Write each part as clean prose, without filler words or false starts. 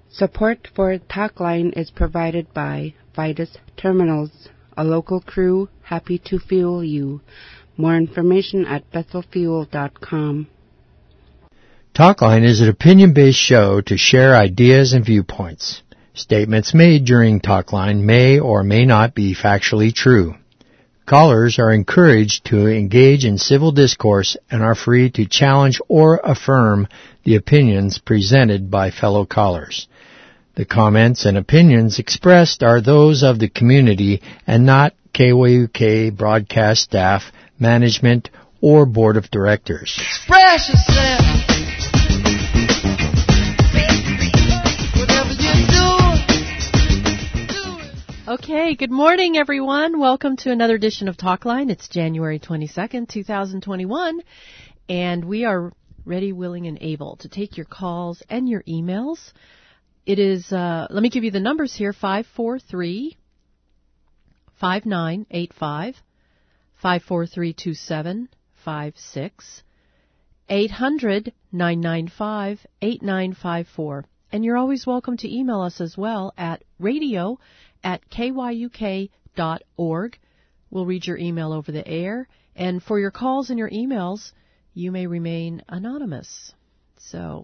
Support for Talkline is provided by Vitus Terminals, a local crew happy to fuel you. More information at bethelfuel.com. Talkline is an opinion-based show to share ideas and viewpoints. Statements made during Talkline may or may not be factually true. Callers are encouraged to engage in civil discourse and are free to challenge or affirm the opinions presented by fellow callers. The comments and opinions expressed are those of the community and not KYUK broadcast staff, management, or board of directors. Express yourself. Whatever you do it. Okay, good morning, everyone. Welcome to another edition of Talkline. It's January 22nd, 2021, and we are ready, willing, and able to take your calls and your emails. It is, let me give you the numbers here, 543-5985, 543-2756, 800-995-8954. And you're always welcome to email us as well at radio@kyuk.org. We'll read your email over the air. And for your calls and your emails, you may remain anonymous. So,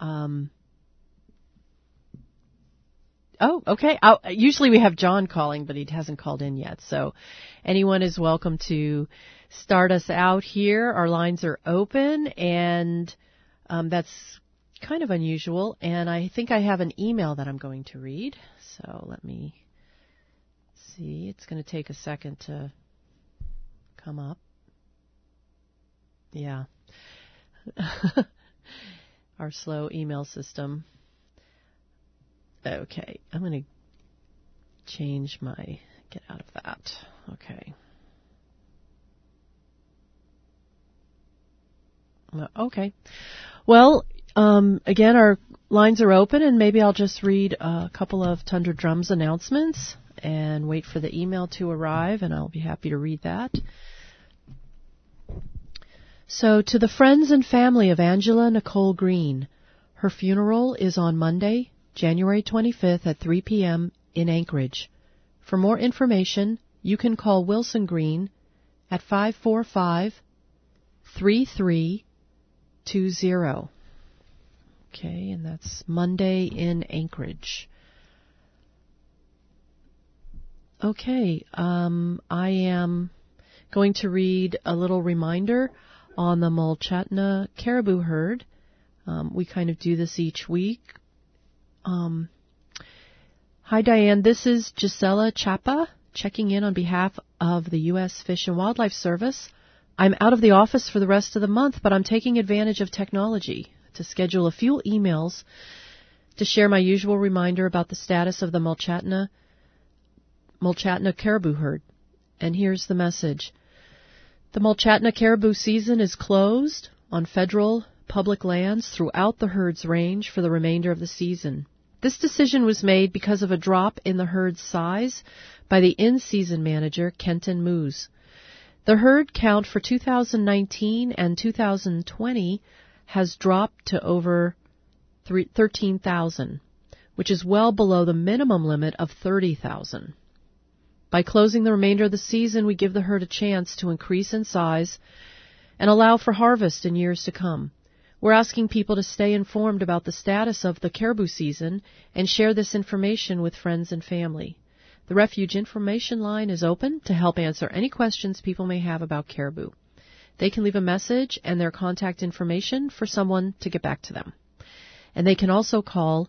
oh, okay. Usually we have John calling, but he hasn't called in yet. So anyone is welcome to start us out here. Our lines are open, and that's kind of unusual. And I think I have an email that I'm going to read. So let me see. It's going to take a second to come up. Yeah. Our slow email system. Okay, I'm going to get out of that. Okay. Okay. Well, again, our lines are open, and maybe I'll just read a couple of Tundra Drums announcements and wait for the email to arrive, and I'll be happy to read that. So, to the friends and family of Angela Nicole Green, her funeral is on Monday, January 25th at 3 p.m. in Anchorage. For more information, you can call Wilson Green at 545-3320. Okay, and that's Monday in Anchorage. Okay, I am going to read a little reminder on the Mulchatna caribou herd. We kind of do this each week. Hi, Diane. This is Gisela Chapa checking in on behalf of the U.S. Fish and Wildlife Service. I'm out of the office for the rest of the month, but I'm taking advantage of technology to schedule a few emails to share my usual reminder about the status of the Mulchatna caribou herd. And here's the message. The Mulchatna caribou season is closed on federal public lands throughout the herd's range for the remainder of the season. This decision was made because of a drop in the herd's size by the in-season manager, Kenton Moose. The herd count for 2019 and 2020 has dropped to over 13,000, which is well below the minimum limit of 30,000. By closing the remainder of the season, we give the herd a chance to increase in size and allow for harvest in years to come. We're asking people to stay informed about the status of the caribou season and share this information with friends and family. The Refuge Information Line is open to help answer any questions people may have about caribou. They can leave a message and their contact information for someone to get back to them. And they can also call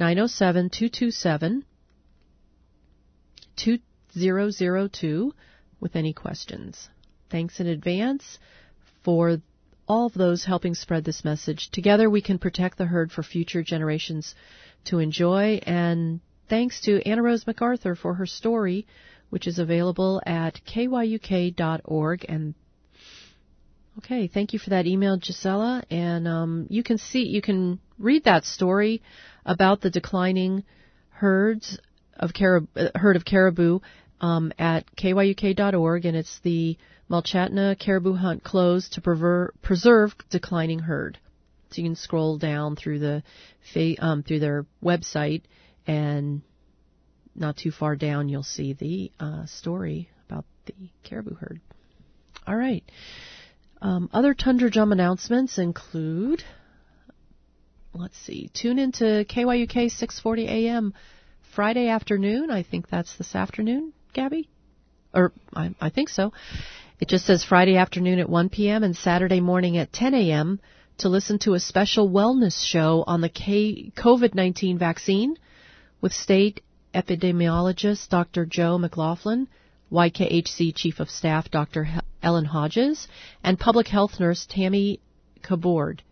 907-227-2002 with any questions. Thanks in advance for all of those helping spread this message. Together we can protect the herd for future generations to enjoy. And thanks to Anna Rose MacArthur for her story, which is available at kyuk.org. And okay, thank you for that email, Gisela. And you can read that story about the declining herd of caribou at kyuk.org, and it's the Mulchatna caribou hunt closed to preserve declining herd. So you can scroll down through through their website, and not too far down you'll see the story about the caribou herd. All right. Other Tundra Jum announcements include, let's see, tune into KYUK 640 AM Friday afternoon. I think that's this afternoon, Gabby? Or I think so. It just says Friday afternoon at 1 p.m. and Saturday morning at 10 a.m. to listen to a special wellness show on the COVID-19 vaccine with State Epidemiologist Dr. Joe McLaughlin, YKHC Chief of Staff Dr. Ellen Hodges, and Public Health Nurse Tammy Kabord.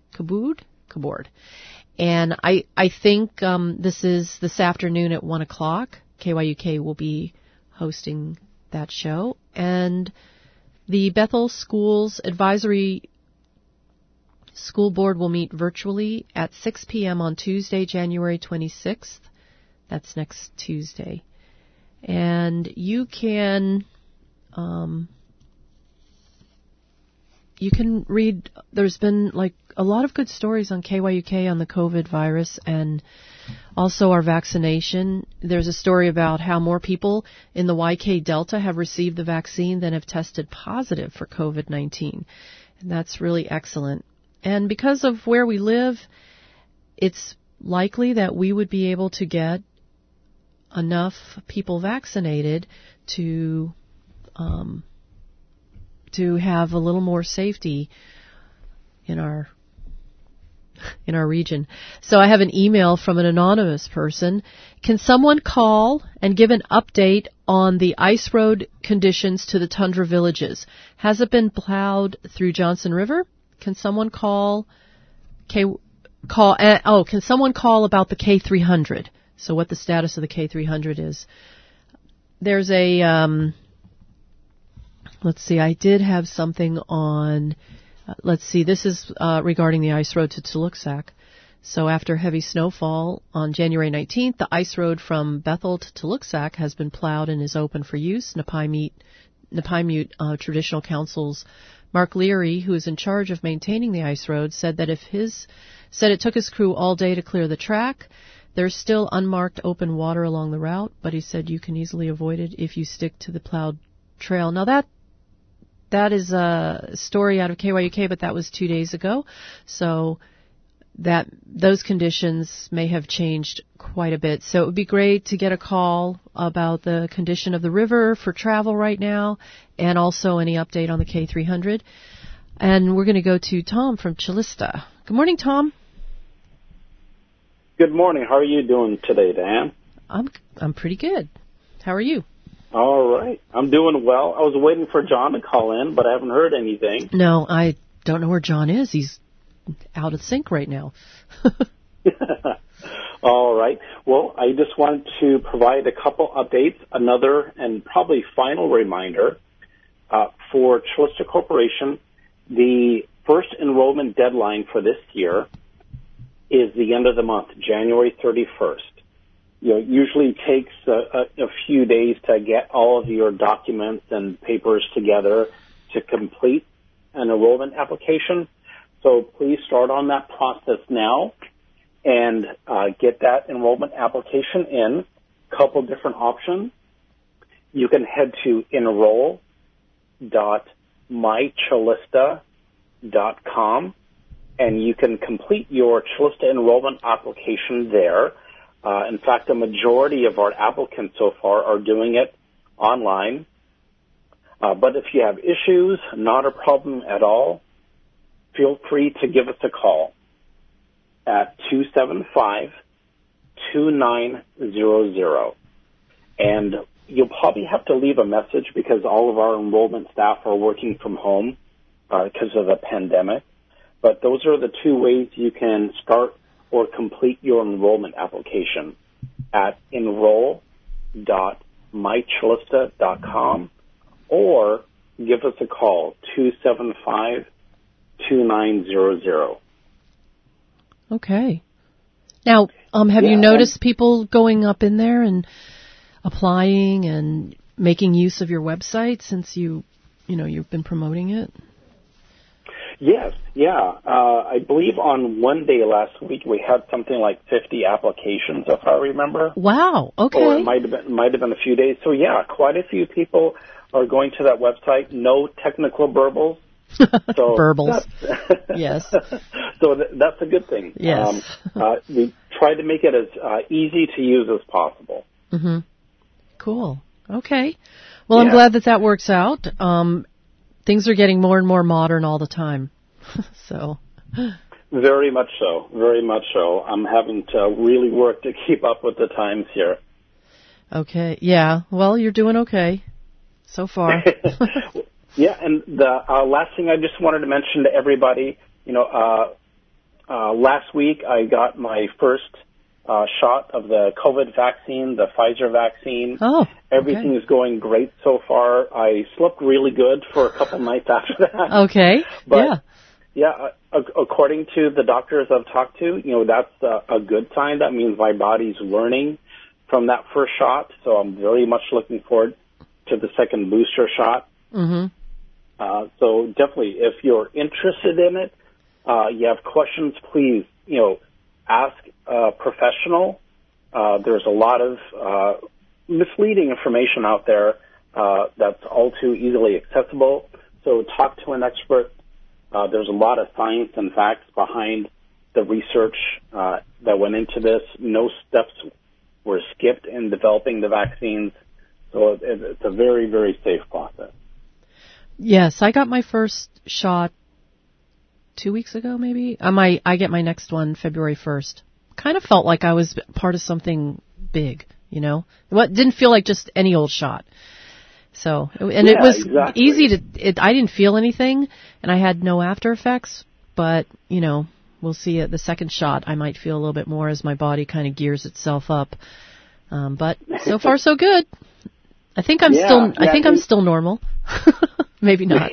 And I think this is this afternoon at 1 o'clock. KYUK will be hosting that show. And the Bethel Schools Advisory School Board will meet virtually at 6 p.m. on Tuesday, January 26th. That's next Tuesday. And you can read, there's been like a lot of good stories on KYUK on the COVID virus and also our vaccination. There's a story about how more people in the YK Delta have received the vaccine than have tested positive for COVID-19. And that's really excellent. And because of where we live, it's likely that we would be able to get enough people vaccinated to have a little more safety in our region. So I have an email from an anonymous person. Can someone call and give an update on the ice road conditions to the tundra villages? Has it been plowed through Johnson River? Can someone call? Can someone call about the K300? So what the status of the K300 is. There's a, let's see, I did have something on, let's see, this is regarding the ice road to Tuluxac. So after heavy snowfall on January 19th, the ice road from Bethel to Tuluxac has been plowed and is open for use. Napaimute Traditional Council's Mark Leary, who is in charge of maintaining the ice road, said it took his crew all day to clear the track. There's still unmarked open water along the route, but he said you can easily avoid it if you stick to the plowed trail. Now that is a story out of KYUK, but that was 2 days ago. So those conditions may have changed quite a bit. So it would be great to get a call about the condition of the river for travel right now, and also any update on the K300. And we're going to go to Tom from Chilista. Good morning, Tom. Good morning. How are you doing today, Dan? I'm pretty good. How are you? All right. I'm doing well. I was waiting for John to call in, but I haven't heard anything. No, I don't know where John is. He's out of sync right now. All right. Well, I just wanted to provide a couple updates, another and probably final reminder for Chilista Corporation. The first enrollment deadline for this year is the end of the month, January 31st. It usually takes a few days to get all of your documents and papers together to complete an enrollment application. So please start on that process now and get that enrollment application in. A couple different options. You can head to enroll.mychilista.com and you can complete your Chilista enrollment application there. In fact, the majority of our applicants so far are doing it online. But if you have issues, not a problem at all, feel free to give us a call at 275-2900. And you'll probably have to leave a message because all of our enrollment staff are working from home because of the pandemic. But those are the two ways you can start or complete your enrollment application at enroll.mychilista.com or give us a call, 275-2900. Okay. Now, have you noticed people going up in there and applying and making use of your website since you've been promoting it? Yes, yeah. I believe on one day last week we had something like 50 applications, if I remember. Wow. Okay. Or it might have been a few days. So yeah, quite a few people are going to that website. No technical burbles. So burbles. Yes. So that's a good thing. Yes. We try to make it as easy to use as possible. Mm-hmm. Cool. Okay. Well, I'm glad that works out. Things are getting more and more modern all the time. So. Very much so. Very much so. I'm having to really work to keep up with the times here. Okay. Yeah. Well, you're doing okay so far. Yeah, and the last thing I just wanted to mention to everybody, last week I got my first shot of the COVID vaccine, the Pfizer vaccine. Oh, okay. Everything is going great so far. I slept really good for a couple nights after that. Okay. But, yeah, according to the doctors I've talked to, that's a good sign. That means my body's learning from that first shot. So I'm very much looking forward to the second booster shot. Mm-hmm. So definitely, if you're interested in it, you have questions, please, ask a professional. There's a lot of misleading information out there that's all too easily accessible. So talk to an expert. There's a lot of science and facts behind the research that went into this. No steps were skipped in developing the vaccines. So it's a very, very safe process. Yes, I got my first shot 2 weeks ago, maybe. I get my next one February 1st. Kind of felt like I was part of something big, It didn't feel like just any old shot. So, it was exactly. easy I didn't feel anything, and I had no after effects, but, we'll see at the second shot. I might feel a little bit more as my body kind of gears itself up. But so far so good. I think I'm still normal. Maybe not.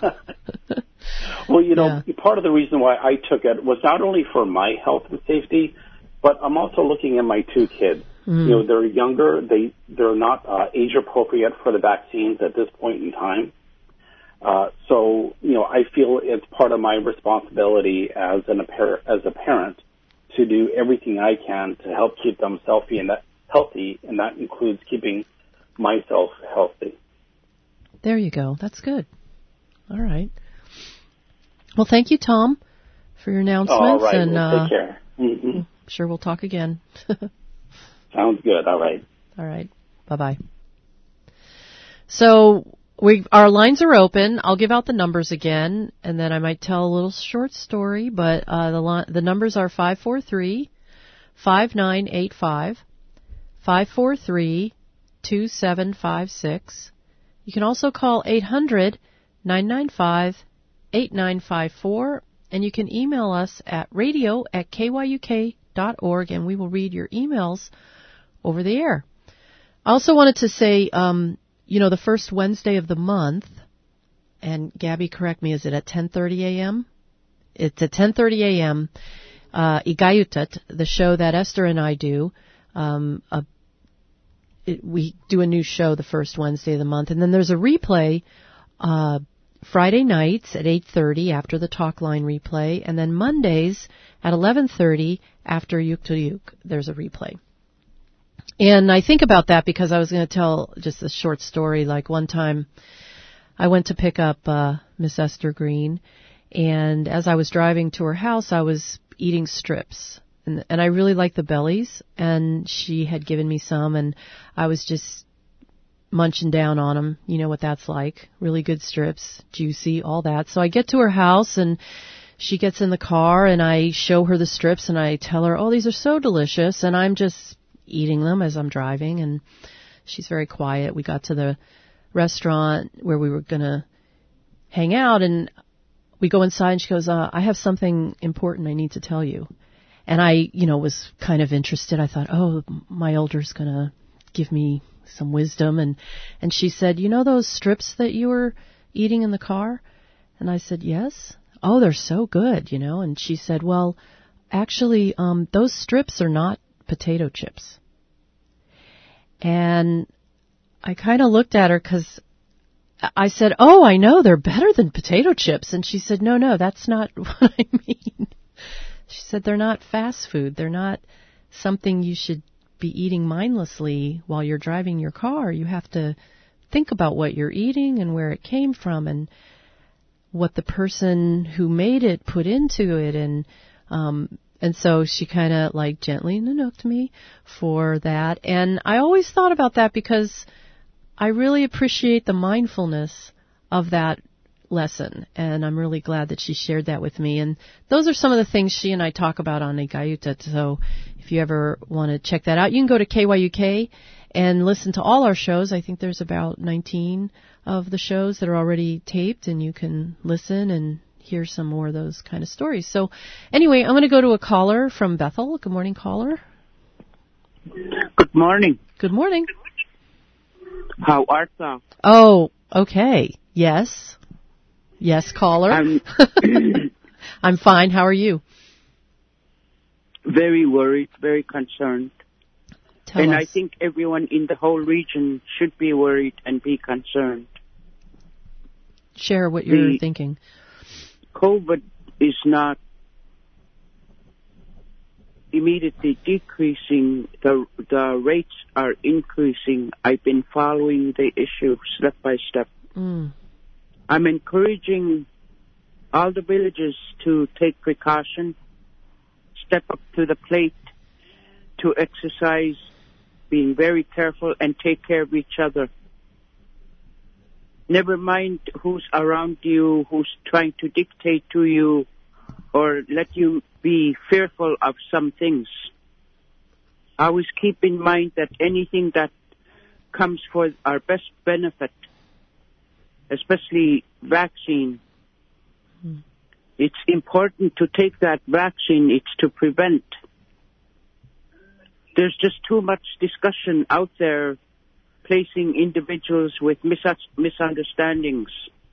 Well, part of the reason why I took it was not only for my health and safety, but I'm also looking at my two kids. Mm. They're younger. They're not age appropriate for the vaccines at this point in time. So I feel it's part of my responsibility as a parent to do everything I can to help keep them healthy, and that includes keeping myself healthy. There you go. That's good. All right. Well, thank you, Tom, for your announcements. All right. And take care. Mm-hmm. I'm sure we'll talk again. Sounds good. All right. All right. Bye-bye. So our lines are open. I'll give out the numbers again, and then I might tell a little short story, but the numbers are 543-5985, 543-2756. You can also call 800-995-8954, and you can email us at radio@kyuk.org, and we will read your emails over the air. I also wanted to say, the first Wednesday of the month, and Gabby, correct me, is it at 10:30 a.m.? It's at 10:30 a.m., Igayutat, the show that Esther and I do, we do a new show the first Wednesday of the month, and then there's a replay Friday nights at 8:30 after the Talk Line replay, and then Mondays at 11:30 after Yuk to Yuk. There's a replay. And I think about that because I was going to tell just a short story. Like one time I went to pick up Miss Esther Green, and as I was driving to her house, I was eating strips. And I really like the bellies, and she had given me some, and I was just munching down on them. You know what that's like. Really good strips, juicy, all that. So I get to her house, and she gets in the car, and I show her the strips, and I tell her, oh, these are so delicious, and I'm just eating them as I'm driving, and she's very quiet. We got to the restaurant where we were going to hang out, and we go inside, and she goes, I have something important I need to tell you. And I, was kind of interested. I thought, oh, my elder's going to give me some wisdom. And she said, those strips that you were eating in the car? And I said, yes. Oh, they're so good, And she said, well, actually, those strips are not potato chips. And I kind of looked at her because I said, oh, I know, they're better than potato chips. And she said, no, that's not what I mean. She said they're not fast food. They're not something you should be eating mindlessly while you're driving your car. You have to think about what you're eating and where it came from and what the person who made it put into it. And so she kind of like gently nanooked me for that. And I always thought about that because I really appreciate the mindfulness of that lesson, and I'm really glad that she shared that with me. And those are some of the things she and I talk about on Igayuta. So if you ever want to check that out, you can go to KYUK and listen to all our shows. I think there's about 19 of the shows that are already taped, and you can listen and hear some more of those kind of stories. So anyway, I'm going to go to a caller from Bethel. Good morning, caller. Good morning. Good morning. How art thou? Oh, okay. Yes. Yes, caller. I'm fine. How are you? Very worried, very concerned. Tell us. I think everyone in the whole region should be worried and be concerned. Share what you're thinking. COVID is not immediately decreasing. The rates are increasing. I've been following the issue step by step. I'm encouraging all the villages to take precaution, step up to the plate, to exercise, being very careful and take care of each other. Never mind who's around you, who's trying to dictate to you or let you be fearful of some things. Always keep in mind that anything that comes for our best benefit, especially vaccine, it's important to take that vaccine. It's to prevent. There's just too much discussion out there placing individuals with misunderstandings,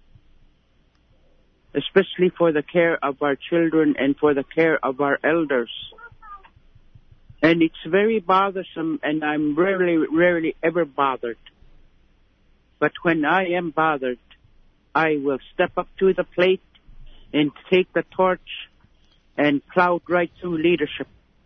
especially for the care of our children and for the care of our elders. And it's very bothersome, and I'm rarely ever bothered. But when I am bothered, I will step up to the plate and take the torch and plow right through leadership.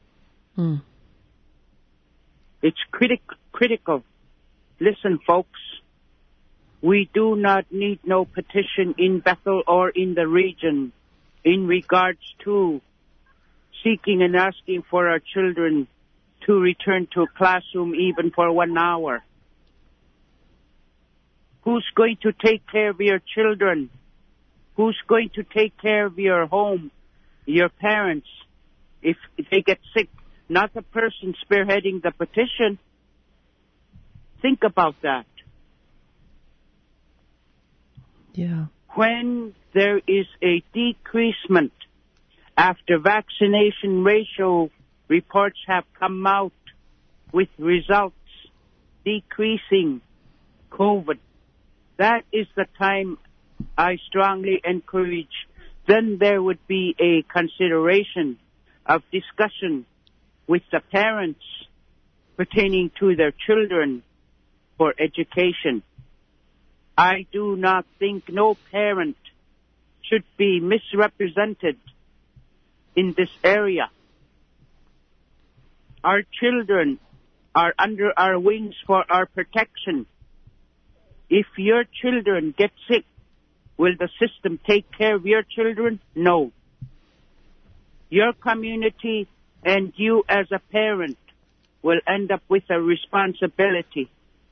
It's critical. Listen, folks, we do not need no petition in Bethel or in the region in regards to seeking and asking for our children to return to a classroom even for 1 hour. Who's going to take care of your children? Who's going to take care of your home, your parents, if they get sick? Not the person spearheading the petition. Think about that. Yeah. When there is a decreasement after vaccination ratio reports have come out with results decreasing COVID, that is the time I strongly encourage. Then there would be a consideration of discussion with the parents pertaining to their children for education. I do not think no parent should be misrepresented in this area. Our children are under our wings for our protection. If your children get sick, will the system take care of your children? No. Your community and you as a parent will end up with a responsibility.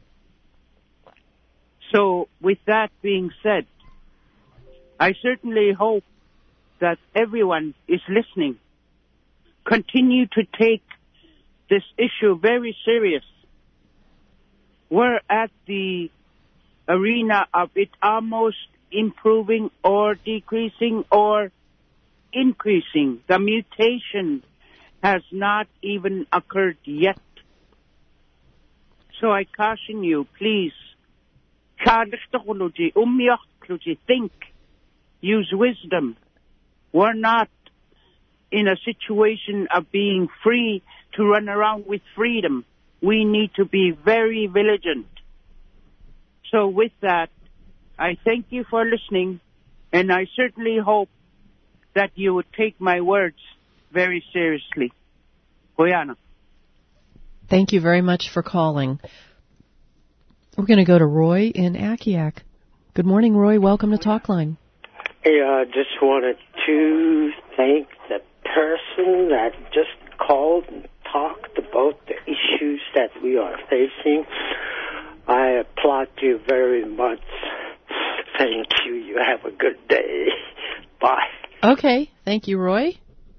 So with that being said, I certainly hope that everyone is listening. Continue to take this issue very serious. We're at the arena of it almost improving or decreasing or increasing. The mutation has not even occurred yet. So I caution you, please, think, use wisdom. We're not in a situation of being free to run around with freedom. We need to be very vigilant. So with that, I thank you for listening, and I certainly hope that you would take my words very seriously. Koyana. Thank you very much for calling. We're going to go to Roy in Akiak. Good morning, Roy. Welcome to Talkline. Hey, I just wanted to thank the person that just called and talked about the issues that we are facing. I applaud you very much. Thank you. You have a good day. Bye. Okay. Thank you, Roy.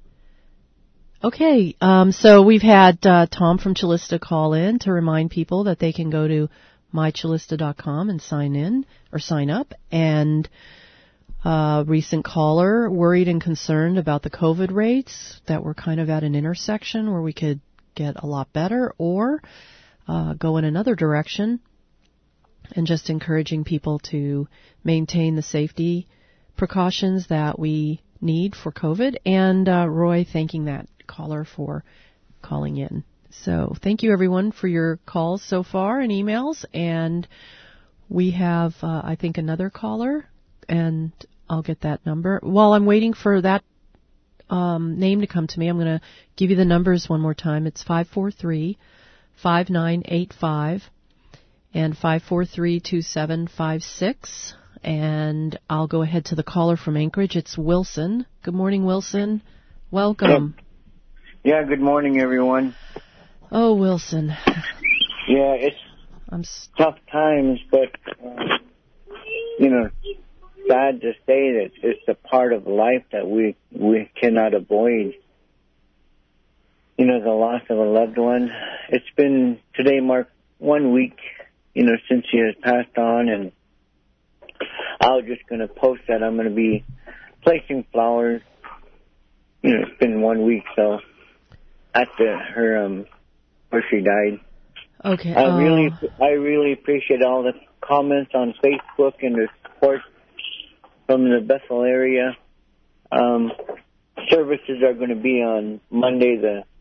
Okay. So we've had Tom from Chillista call in to remind people that they can go to mychillista.com and sign up. And recent caller worried and concerned about the COVID rates, that we're kind of at an intersection where we could get a lot better or go in another direction, and just encouraging people to maintain the safety precautions that we need for COVID. And Roy thanking that caller for calling in. So thank you, everyone, for your calls so far and emails. And we have, I think, another caller, and I'll get that number. While I'm waiting for that name to come to me, I'm going to give you the numbers one more time. It's 543-5985 and 543-2756. And I'll go ahead to the caller from Anchorage. It's Wilson. Good morning, Wilson. Welcome. Yeah, good morning, everyone. Oh, Wilson. Yeah, it's tough times, but, sad to say that it's a part of life that we cannot avoid. The loss of a loved one. It's been, today marked 1 week, since he has passed on, and I was just going to post that I'm going to be placing flowers. It's been 1 week, so after her, where she died. Okay. I really appreciate all the comments on Facebook and the support from the Bethel area. Services are going to be on Monday,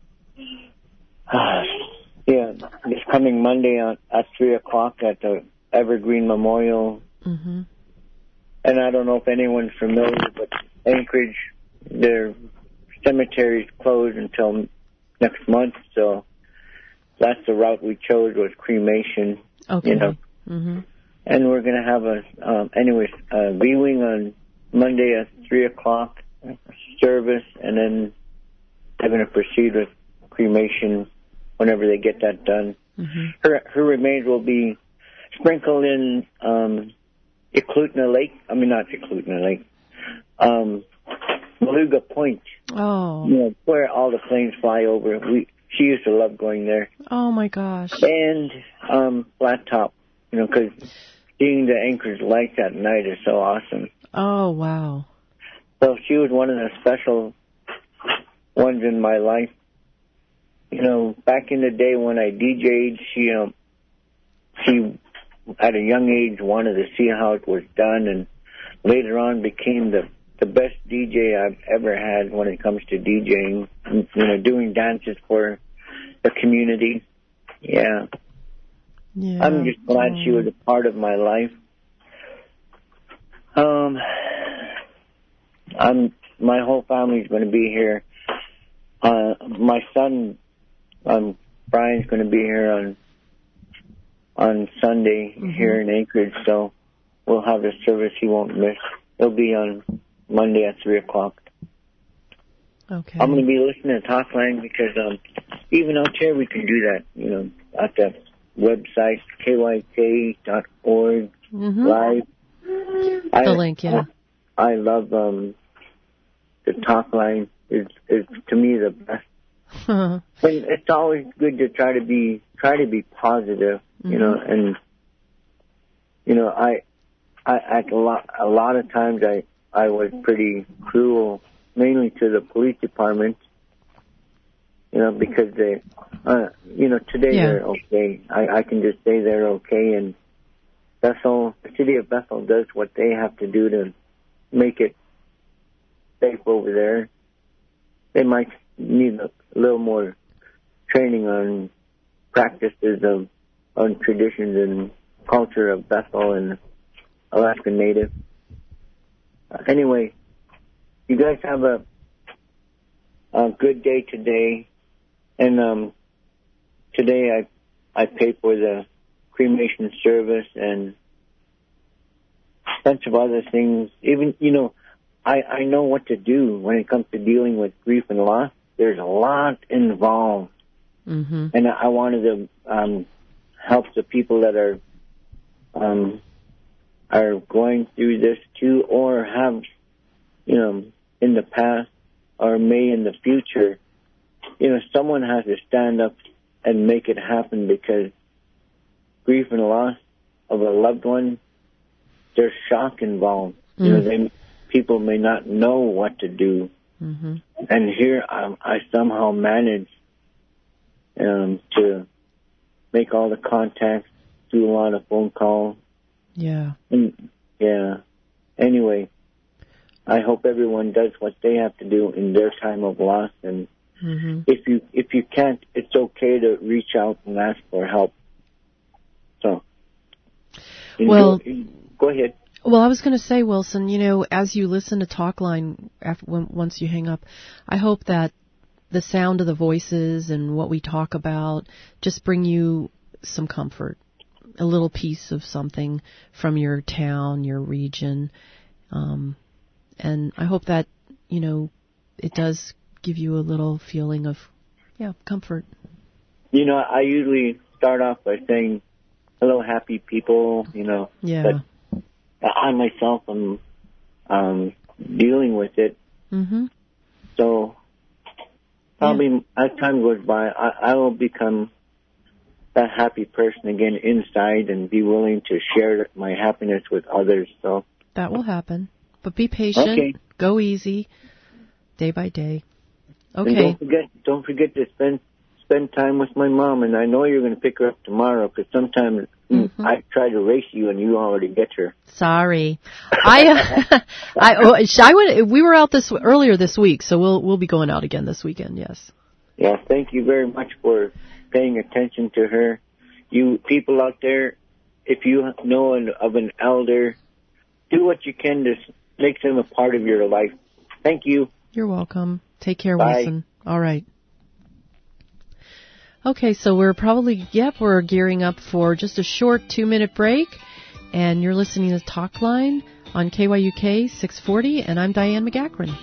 this coming Monday at 3 o'clock at the Evergreen Memorial. Mm-hmm. And I don't know if anyone's familiar, but Anchorage, their cemetery is closed until next month, so that's the route we chose, was cremation. Okay. Mm-hmm. And we're going to have a viewing on Monday at 3 o'clock service, and then they're going to proceed with cremation whenever they get that done. Mm-hmm. Her remains will be sprinkled in Eklutna Lake. Not Eklutna Lake. Beluga Point. Oh. Where all the planes fly over. She used to love going there. Oh, my gosh. And Flat Top, because seeing the Anchorage lights at night is so awesome. Oh, wow. So she was one of the special ones in my life. Back in the day when I DJ'd, she at a young age wanted to see how it was done, and later on became the best DJ I've ever had when it comes to DJing, doing dances for the community. Yeah. I'm just glad she was a part of my life. My whole family's going to be here. My son, Brian's going to be here on Sunday here in Anchorage, so we'll have the service he won't miss. It'll be on Monday at 3 o'clock. Okay. I'm going to be listening to Talkline because even out here we can do that, at the website, kyk.org, live. The link, yeah. I love the Talkline. It's to me the best. And it's always good to try to be positive, and I a lot of times I was pretty cruel, mainly to the police department, because they, today they're okay. I can just say they're okay, and the city of Bethel does what they have to do to make it safe over there. They might need a little more training on practices on traditions and culture of Bethel, and Alaska Native. Anyway, you guys have a good day today. And today I paid for the cremation service and a bunch of other things. Even, I know what to do when it comes to dealing with grief and loss. There's a lot involved. Mm-hmm. And I wanted to help the people that are going through this too, or have, in the past or may in the future. Someone has to stand up and make it happen, because grief and loss of a loved one, there's shock involved. Mm-hmm. People may not know what to do. Mm-hmm. And here I somehow managed to make all the contacts, do a lot of phone calls. Yeah. Anyway, I hope everyone does what they have to do in their time of loss. And mm-hmm. if you can't, it's okay to reach out and ask for help. So, go ahead. Well, I was going to say, Wilson, as you listen to Talkline once you hang up, I hope that the sound of the voices and what we talk about just bring you some comfort, a little piece of something from your town, your region. And I hope that, it does give you a little feeling of, comfort. I usually start off by saying, hello, happy people, Yeah. But I myself am dealing with it. Mm-hmm. So probably as time goes by, I will become that happy person again inside and be willing to share my happiness with others. So that will happen. But be patient. Okay. Go easy, day by day. Okay. And don't forget to spend time with my mom. And I know you're going to pick her up tomorrow, because sometimes I try to race you and you already get her. Sorry, we were out earlier this week, so we'll be going out again this weekend. Yes. Yeah. Thank you very much for paying attention to her. You people out there, if you know of an elder, do what you can to make them a part of your life. Thank you. You're welcome. Take care, Bye. Wilson. All right. Okay, so we're gearing up for just a short 2-minute break, and you're listening to Talkline on KYUK 640, and I'm Diane McGackran.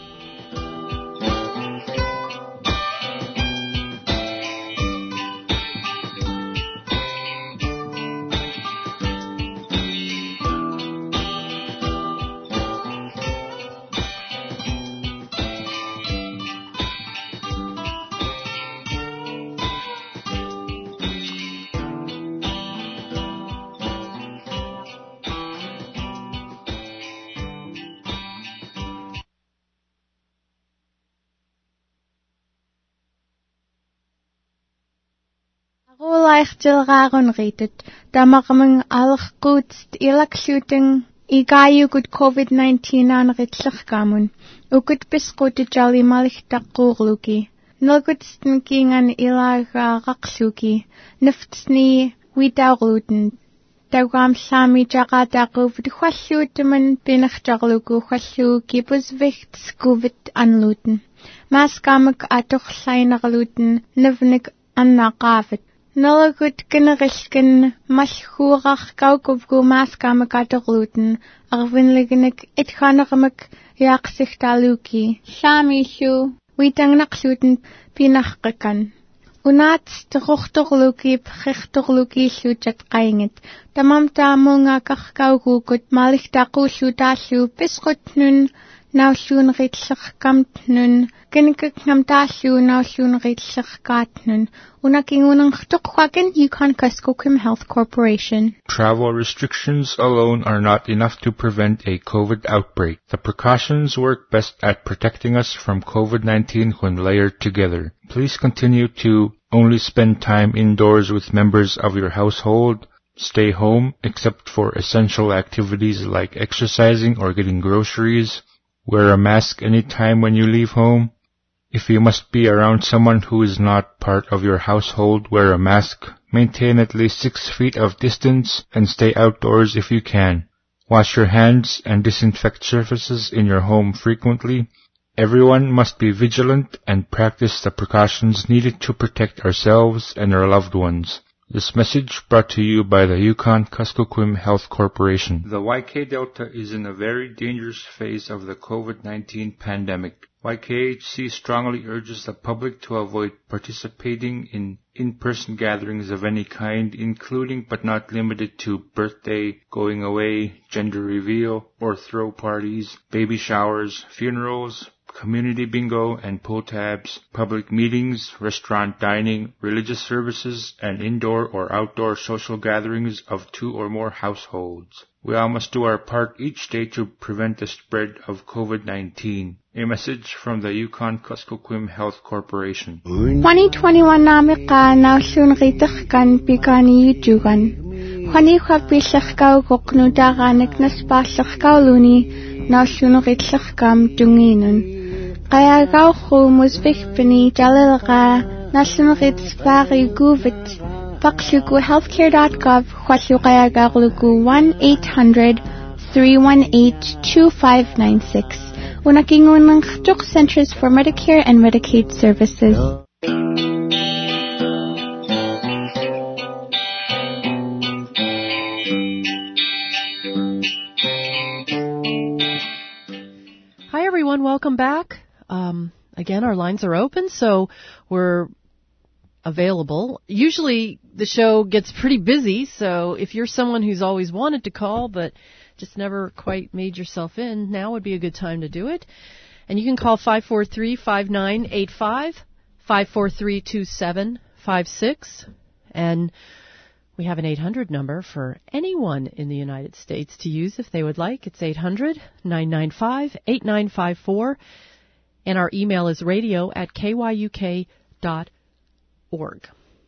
Jilgaron rated, Damarming Alchgoods Ilakshooting, Igayu good COVID-19 an Ritzlich Gamun, Ukut Biscote Jolly Malik Dakurluki, Nilgudston King an Ilaga Raksuki, Niftsni, Widauruten, Dagam Sami Jaga Daru, the Huashuteman Binach Jarluku, Huashuki, Busvicht Scuvit Anluten, Maskamak Atoch Seinerluten, Nivnik Annagavit. Nalagut generisken mashurach gaukubgu maskamagadorluten, arvinligenik itchanagamik yaksichtaluki, shamishu, witangnaksluten pinachgekan. Unats teruchtorluki pchichtorluki shujat kainget, tamamta munga kachgaugugut malichtakushu tashu pisrutnun, naushun ritsach kamtnun, Ginkam dashu naushun ritsach gatnun, unakingunang tukwagen Yukon Kuskokwim Health Corporation. Travel restrictions alone are not enough to prevent a COVID outbreak. The precautions work best at protecting us from COVID-19 when layered together. Please continue to only spend time indoors with members of your household. Stay home except for essential activities like exercising or getting groceries. Wear a mask anytime when you leave home. If you must be around someone who is not part of your household, wear a mask. Maintain at least 6 feet of distance and stay outdoors if you can. Wash your hands and disinfect surfaces in your home frequently. Everyone must be vigilant and practice the precautions needed to protect ourselves and our loved ones. This message brought to you by the Yukon-Kuskokwim Health Corporation. The YK Delta is in a very dangerous phase of the COVID-19 pandemic. YKHC strongly urges the public to avoid participating in in-person gatherings of any kind, including but not limited to birthday, going away, gender reveal, or throw parties, baby showers, funerals, community bingo and pull tabs, public meetings, restaurant dining, religious services, and indoor or outdoor social gatherings of 2 or more households. We all must do our part each day to prevent the spread of COVID-19. A message from the Yukon-Kuskokwim Health Corporation. 2021 nami ka nausun ritach kan pikani yutugan. Hani khapilach ka koknuda kanek naspasach ka luni nausun ritach kam tunginun. Kaya gau khu musbihpini jalilga nasun ritsbari guvit. Paksuku healthcare.gov khwasu kaya gagluku 1-800-318-2596. Unakingun ng Khtuk Centers for Medicare and Medicaid Services. Hi everyone, welcome back. Again, our lines are open, so we're available. Usually the show gets pretty busy, so if you're someone who's always wanted to call but just never quite made yourself in, now would be a good time to do it. And you can call 543-5985, 543-2756, and we have an 800 number for anyone in the United States to use if they would like. It's 800-995-8954, and our email is radio@kyuk.org.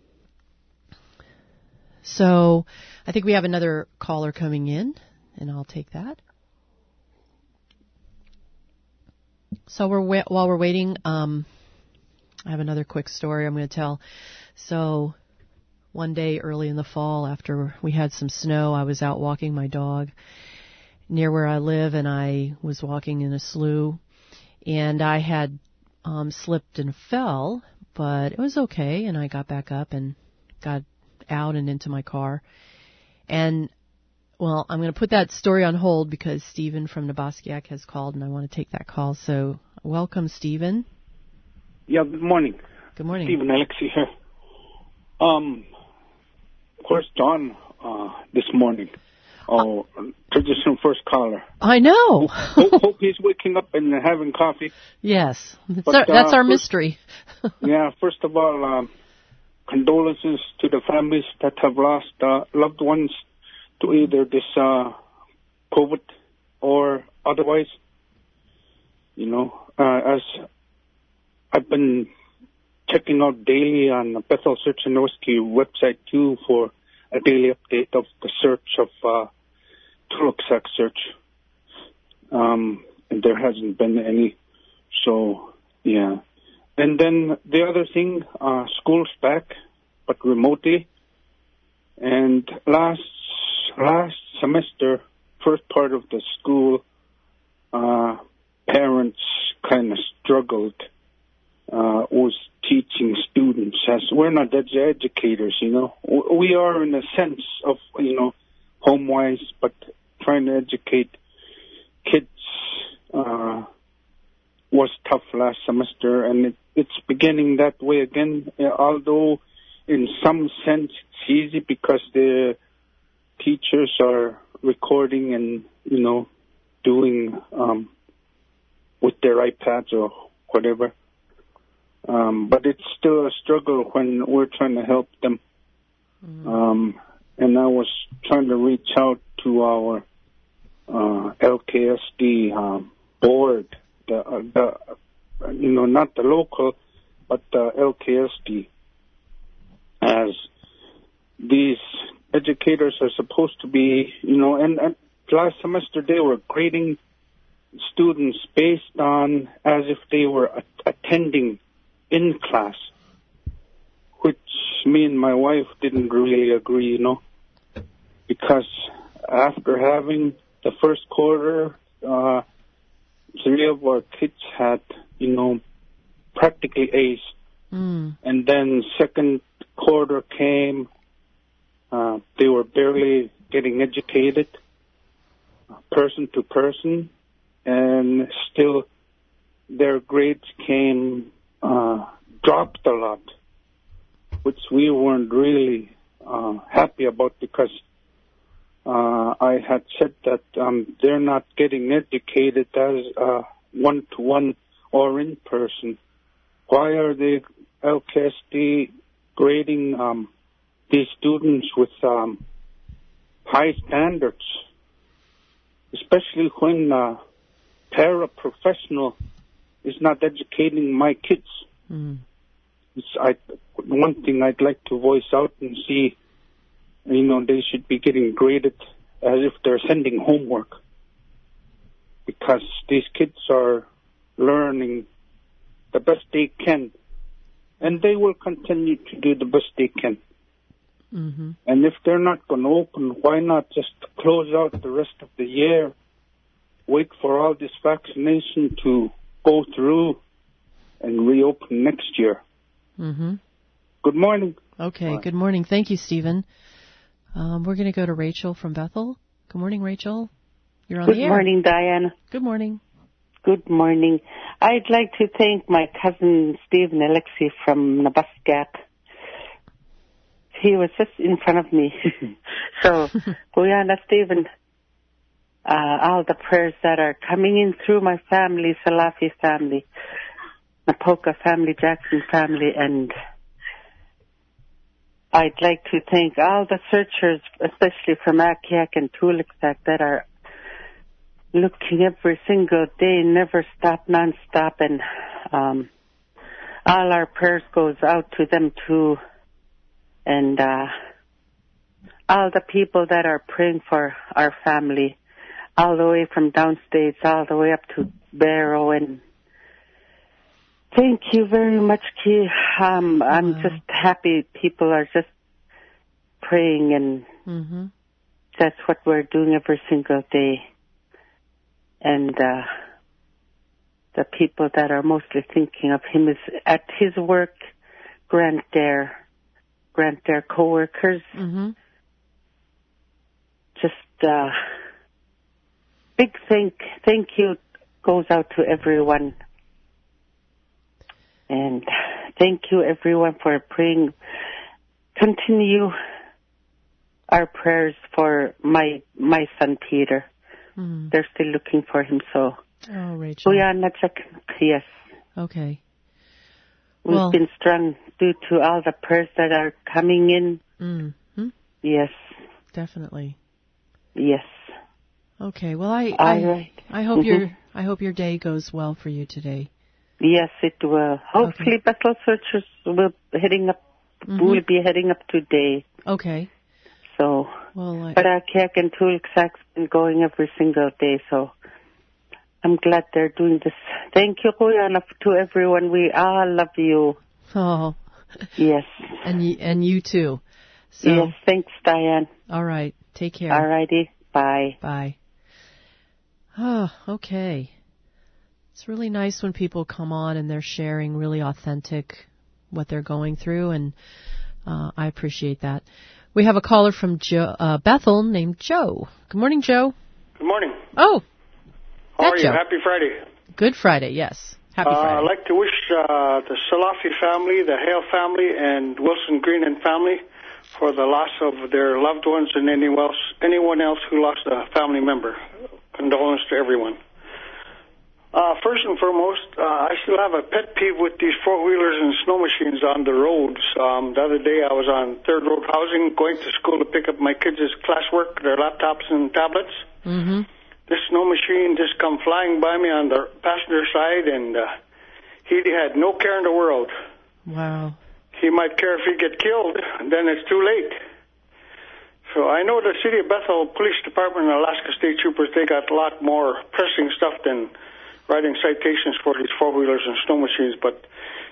So I think we have another caller coming in, and I'll take that. So while we're waiting, I have another quick story I'm going to tell. So one day early in the fall, after we had some snow, I was out walking my dog near where I live, and I was walking in a slough, and I had slipped and fell, but it was okay, and I got back up and got out and into my car. And, well, I'm going to put that story on hold because Stephen from Neboskiak has called, and I want to take that call. So welcome, Stephen. Yeah, good morning. Good morning. Stephen Alexi here. Where's John this morning? Oh, traditional first caller. I know. hope he's waking up and having coffee. Yes, that's our mystery. Yeah, first of all, condolences to the families that have lost loved ones to either this COVID or otherwise. You know, as I've been checking out daily on the Bethel Search and Rescue website too for a daily update of the search of Tuluksak search. And there hasn't been any. So, yeah. And then the other thing, school's back, but remotely. And last semester, first part of the school, parents kind of struggled with teaching students, as we're not educators, you know. We are in a sense of, you know, home-wise, but trying to educate kids was tough last semester, and it's beginning that way again, although in some sense it's easy because the teachers are recording and, you know, doing with their iPads or whatever. But it's still a struggle when we're trying to help them. And I was trying to reach out to our LKSD board, the you know, not the local, but the LKSD, as these educators are supposed to be, you know, and last semester they were grading students based on as if they were attending in class, which me and my wife didn't really agree, you know, because after having the first quarter, 3 of our kids had, practically A's. And then second quarter came, they were barely getting educated, person to person, and still their grades dropped a lot, which we weren't really happy about, because I had said that they're not getting educated as one-to-one or in person. Why are they LKSD grading these students with high standards, especially when paraprofessional is not educating my kids? It's one thing I'd like to voice out and see, they should be getting graded as if they're sending homework, because these kids are learning the best they can, and they will continue to do the best they can. And if they're not going to open, why not just close out the rest of the year, wait for all this vaccination to go through, and reopen next year? Good morning. Okay, good morning. Thank you, Stephen. We're going to go to Rachel from Bethel. Good morning, Rachel. You're on the air. Good morning, Diane. Good morning. Good morning. I'd like to thank my cousin Stephen Alexi from Nabaskat. He was just in front of me. So, Guyana Stephen, all the prayers that are coming in through my family, Salafi family, Napoka family, Jackson family, and I'd like to thank all the searchers, especially from Akiak and Tuliksak, that are looking every single day, never stop, non-stop, and all our prayers goes out to them too, and all the people that are praying for our family, all the way from downstates, all the way up to Barrow, and thank you very much, Ki. I'm just happy people are just praying, and that's what we're doing every single day. And the people that are mostly thinking of him is at his work, Grant Dare co-workers. Just big thank you goes out to everyone. And thank you, everyone, for praying. Continue our prayers for my son, Peter. They're still looking for him, so. Oh, Rachel. We are not yes. Okay. We've been strong due to all the prayers that are coming in. Yes. Definitely. Yes. Okay. Well, I hope your day goes well for you today. Yes, it will. Hopefully, Bethel searchers will be heading up today. Okay. So, but our Akiak and Tuliksak's been going every single day, so I'm glad they're doing this. Thank you, Guyana, to everyone. We all love you. Oh. Yes. And you too. So, yes, thanks, Diane. All right. Take care. All righty. Bye. Bye. Oh, okay. It's really nice when people come on and they're sharing really authentic what they're going through, and I appreciate that. We have a caller from Bethel named Joe. Good morning, Joe. Good morning. Oh. How are you? Joe. Happy Friday. Good Friday, yes. Happy Friday. I'd like to wish the Salafi family, the Hale family, and Wilson Green and family for the loss of their loved ones and anyone else who lost a family member. Condolence to everyone. First and foremost, I still have a pet peeve with these four-wheelers and snow machines on the roads. The other day I was on Third Road Housing going to school to pick up my kids' classwork, their laptops and tablets. This snow machine just come flying by me on the passenger side, and he had no care in the world. Wow. He might care if he get killed, then it's too late. So I know the City of Bethel Police Department and Alaska State Troopers, they got a lot more pressing stuff than writing citations for these four-wheelers and snow machines. But,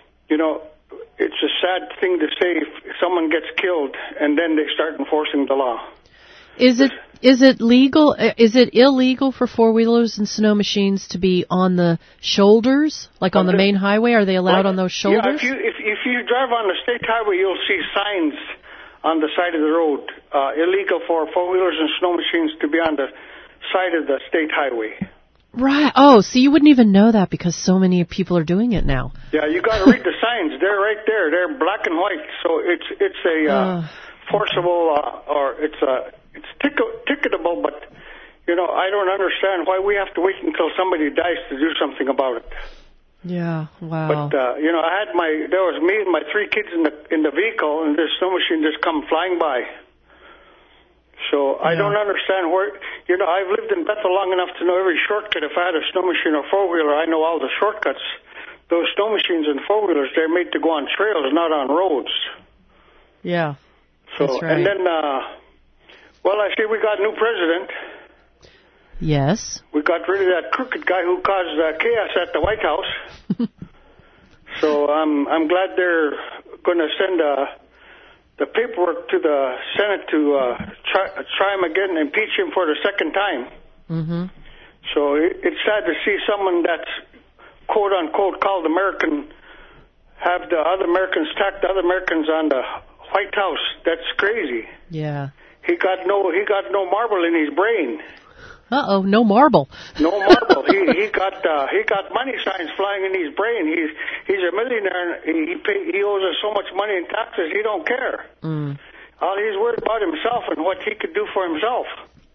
it's a sad thing to say if someone gets killed and then they start enforcing the law. Is it Is it legal? Is it illegal for four-wheelers and snow machines to be on the shoulders, like on the main highway? Are they allowed on those shoulders? Yeah, if you drive on the state highway, you'll see signs on the side of the road. Illegal for four-wheelers and snow machines to be on the side of the state highway. Right. Oh, so you wouldn't even know that because so many people are doing it now. Yeah, you got to read the signs. They're right there. They're black and white. So it's a forcible or it's ticketable. But I don't understand why we have to wait until somebody dies to do something about it. Yeah. Wow. But there was me and my 3 kids in the vehicle, and this snow machine just come flying by. So I don't understand where, I've lived in Bethel long enough to know every shortcut. If I had a snow machine or four-wheeler, I know all the shortcuts. Those snow machines and four-wheelers, they're made to go on trails, not on roads. Yeah, so, that's right. And then, I see we got a new president. Yes. We got rid of that crooked guy who caused chaos at the White House. So I'm glad they're going to send the paperwork to the Senate to try him again and impeach him for the second time. Mm-hmm. So it's sad to see someone that's quote-unquote called American have the other Americans attack the other Americans on the White House. That's crazy. Yeah. He got no marble in his brain. Uh-oh, no marble. No marble. he got money signs flying in his brain. He's a millionaire. And he owes us so much money in taxes. He don't care. Mm. All he's worried about himself and what he could do for himself.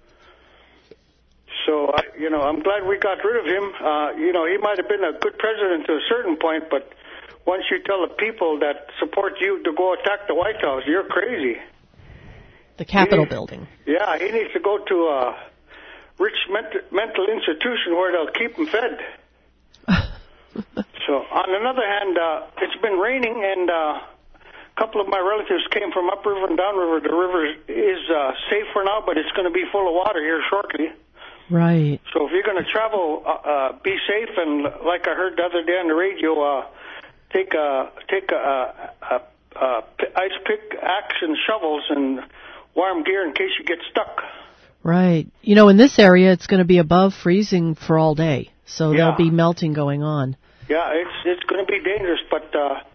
So I'm glad we got rid of him. He might have been a good president to a certain point, but once you tell the people that support you to go attack the White House, you're crazy. The Capitol building. Yeah, he needs to go to a rich mental institution where they'll keep him fed. So, on another hand, it's been raining, and a couple of my relatives came from upriver and downriver. The river is safe for now, but it's going to be full of water here shortly. Right. So if you're going to travel, be safe, and like I heard the other day on the radio, take ice pick, axe, and shovels, and warm gear in case you get stuck. Right. In this area, it's going to be above freezing for all day, so there'll be melting going on. Yeah, it's going to be dangerous, but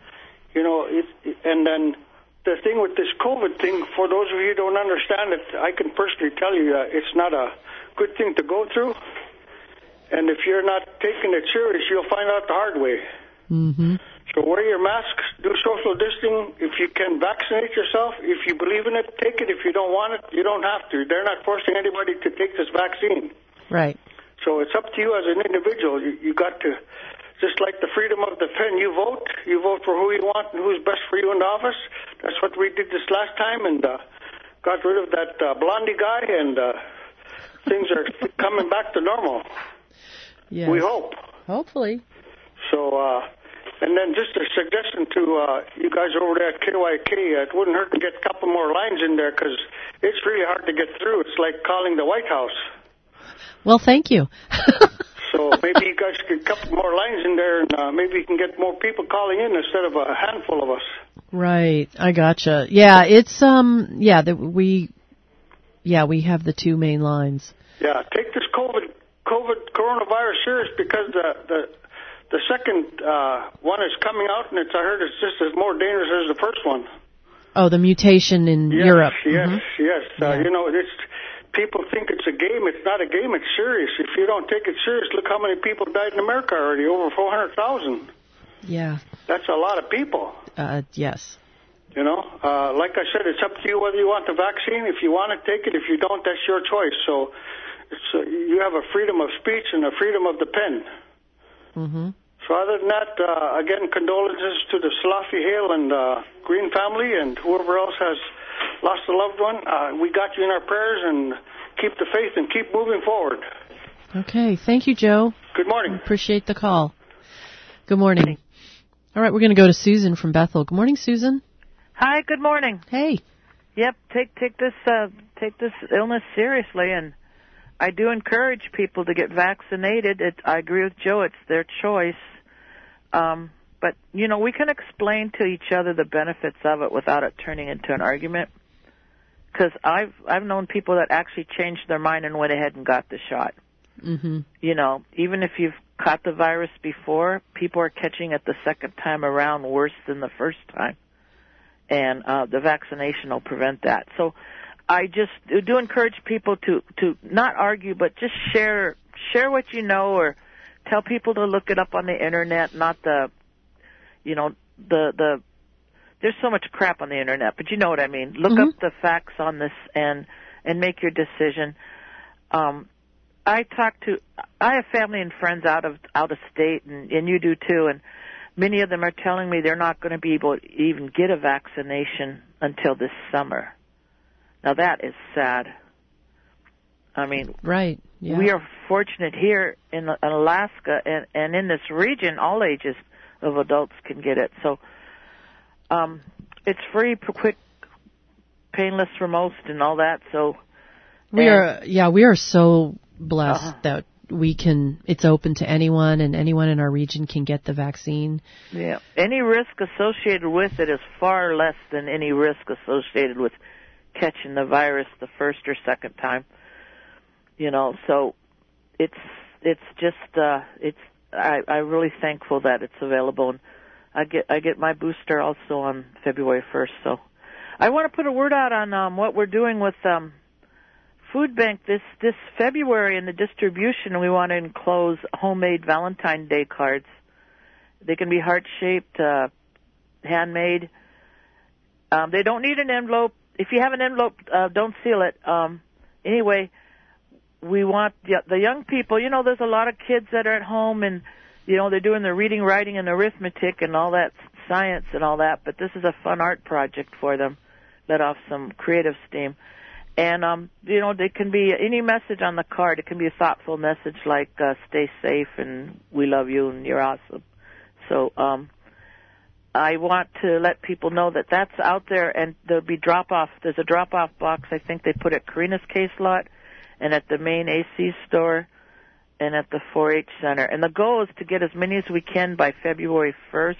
and then the thing with this COVID thing, for those of you who don't understand it, I can personally tell you it's not a good thing to go through, and if you're not taking it serious, you'll find out the hard way. Mm-hmm. So wear your masks, do social distancing. If you can vaccinate yourself, if you believe in it, take it. If you don't want it, you don't have to. They're not forcing anybody to take this vaccine. Right. So it's up to you as an individual. You got to, just like the freedom of the pen, you vote for who you want and who's best for you in the office. That's what we did this last time, and got rid of that blondie guy, and things are coming back to normal. Yes. We hope. Hopefully. So, and then just a suggestion to you guys over there at KYK, it wouldn't hurt to get a couple more lines in there because it's really hard to get through. It's like calling the White House. Well, thank you. So maybe you guys could get a couple more lines in there, and maybe you can get more people calling in instead of a handful of us. Right, I gotcha. Yeah, it's we have the 2 main lines. Yeah, take this coronavirus serious because the second one is coming out, and I heard it's just as more dangerous as the first one. Oh, the mutation in Europe. Yes, mm-hmm. yes. People think it's a game. It's not a game. It's serious. If you don't take it serious, look how many people died in America already, over 400,000. Yeah. That's a lot of people. Yes. Like I said, it's up to you whether you want the vaccine. If you want to take it, if you don't, that's your choice. So you have a freedom of speech and a freedom of the pen. Mm-hmm. So other than that, again, condolences to the Salafi Hale and Green family and whoever else has lost a loved one. We got you in our prayers, and keep the faith and keep moving forward. Okay. Thank you, Joe. Good morning. Appreciate the call. Good morning. All right, we're going to go to Susan from Bethel. Good morning, Susan. Hi, good morning. Hey. Yep, take this illness seriously, and I do encourage people to get vaccinated. I agree with Joe; it's their choice. But we can explain to each other the benefits of it without it turning into an argument. Because I've known people that actually changed their mind and went ahead and got the shot. Mm-hmm. You know, even if you've caught the virus before, people are catching it the second time around worse than the first time. And the vaccination will prevent that. So I just do encourage people to not argue, but just share what you know, or tell people to look it up on the internet, not the there's so much crap on the internet, but you know what I mean. Look up the facts on this and make your decision. I have family and friends out of state, and you do too, and many of them are telling me they're not going to be able to even get a vaccination until this summer. Now that is sad. I mean, right. Yeah. We are fortunate here in Alaska and in this region, all ages of adults can get it. So it's free, quick, painless for most and all that. So we are so blessed that it's open to anyone, and anyone in our region can get the vaccine. Yeah. Any risk associated with it is far less than any risk associated with catching the virus the first or second time. You know, so it's just I'm really thankful that it's available, and I get my booster also on February 1st. So I want to put a word out on what we're doing with Food Bank this February in the distribution. We want to enclose homemade Valentine's Day cards. They can be heart-shaped, handmade. They don't need an envelope. If you have an envelope, don't seal it. Anyway, we want the young people. You know, there's a lot of kids that are at home, and you know they're doing their reading, writing, and arithmetic, and all that science and all that. But this is a fun art project for them. Let off some creative steam. And, you know, there can be any message on the card. It can be a thoughtful message like, stay safe and we love you and you're awesome. So, I want to let people know that that's out there, and there'll be drop-off. There's a drop-off box I think they put at Karina's Case Lot and at the main AC store and at the 4-H Center. And the goal is to get as many as we can by February 1st.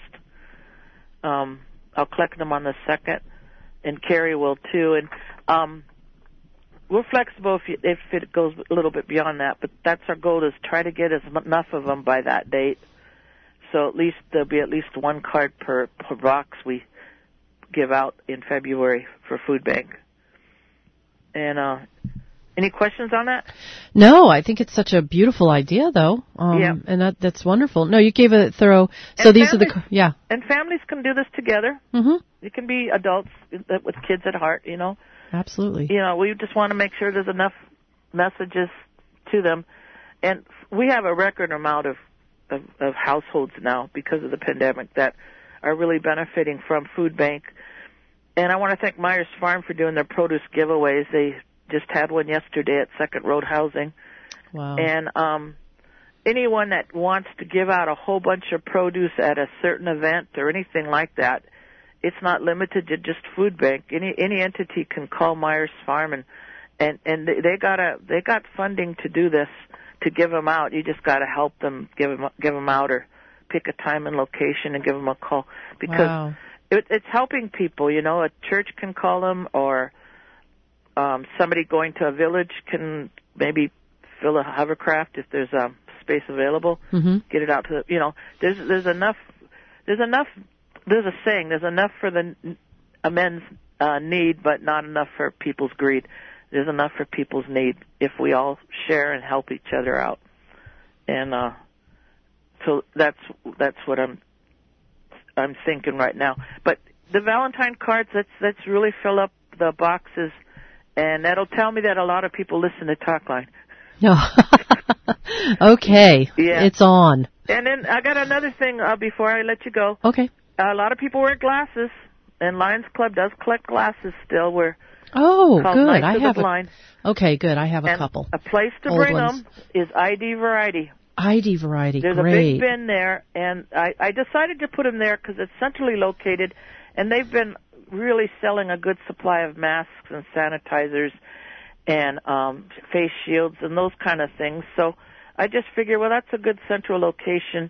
I'll collect them on the 2nd, and Carrie will too. And, we're flexible if it goes a little bit beyond that, but that's our goal, is try to get enough of them by that date. So at least there'll be at least one card per box we give out in February for Food Bank. And any questions on that? No, I think it's such a beautiful idea, though. Yeah. And that's wonderful. No, you gave it thorough. So and these families, are yeah. And families can do this together. Mm-hmm. It can be adults with kids at heart, you know. Absolutely. You know, we just want to make sure there's enough messages to them. And we have a record amount of households now because of the pandemic that are really benefiting from Food Bank. And I want to thank Myers Farm for doing their produce giveaways. They just had one yesterday at Second Road Housing. Wow. And anyone that wants to give out a whole bunch of produce at a certain event or anything like that, it's not limited to just Food Bank. Any entity can call Myers Farm, and they got funding to do this, to give them out. You just got to help them give them out, or pick a time and location and give them a call, because it's helping people. You know, a church can call them, or somebody going to a village can maybe fill a hovercraft if there's a space available. Mm-hmm. Get it out to there's enough. There's a saying, there's enough for the men's need, but not enough for people's greed. There's enough for people's need if we all share and help each other out. And so that's what I'm thinking right now. But the Valentine cards, let's really fill up the boxes, and that'll tell me that a lot of people listen to Talkline. No. Okay. Yeah. It's on. And then I got another thing before I let you go. Okay. A lot of people wear glasses, and Lions Club does collect glasses still. We're good. Knights I of have the Blind. Okay, good. I have a couple. A place to Old bring ones. them is ID Variety. ID Variety, There's great. a big bin there, and I decided to put them there because it's centrally located, and they've been really selling a good supply of masks and sanitizers and face shields and those kind of things. So I just figured, well, that's a good central location.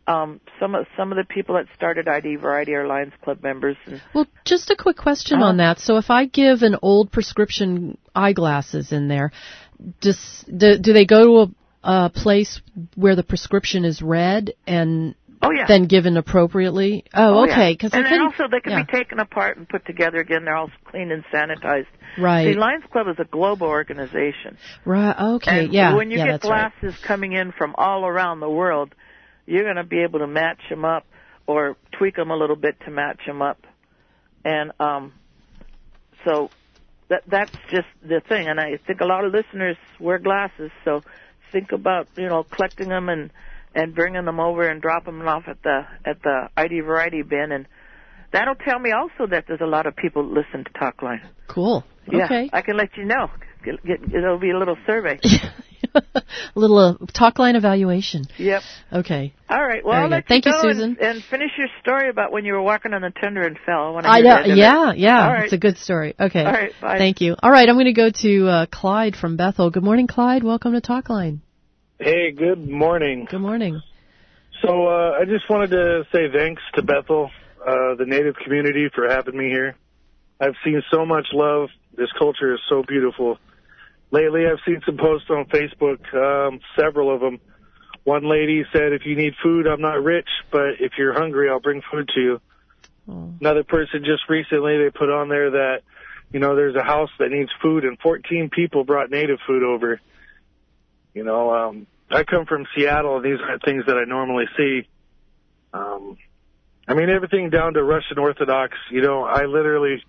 some of the people that started ID Variety are Lions Club members. Well, just a quick question on that. So if I give an old prescription eyeglasses in there, do they go to a place where the prescription is read and then given appropriately? Oh, okay. And then also they can be taken apart and put together again. They're all clean and sanitized. Right. See, Lions Club is a global organization. Right. Okay. And when you get glasses coming in from all around the world, you're going to be able to match them up or tweak them a little bit to match them up. And so that's just the thing. And I think a lot of listeners wear glasses, so think about, collecting them and bringing them over and dropping them off at the ID Variety bin. And that'll tell me also that there's a lot of people that listen to Talkline. Cool. Yeah, okay. I can let you know. It'll be a little survey. A little Talkline evaluation. Yep. Okay. All right. Well, I'll let Thank you, go Susan. And finish your story about when you were walking on the tender and fell. I know. Yeah. All right. It's a good story. Okay. All right. Bye. Thank you. All right. I'm going to go to Clyde from Bethel. Good morning, Clyde. Welcome to Talkline. Hey, good morning. Good morning. So I just wanted to say thanks to Bethel, the Native community, for having me here. I've seen so much love. This culture is so beautiful. Lately, I've seen some posts on Facebook, several of them. One lady said, if you need food, I'm not rich, but if you're hungry, I'll bring food to you. Oh. Another person just recently, they put on there that, there's a house that needs food, and 14 people brought Native food over. I come from Seattle, and these aren't things that I normally see. Everything down to Russian Orthodox, I literally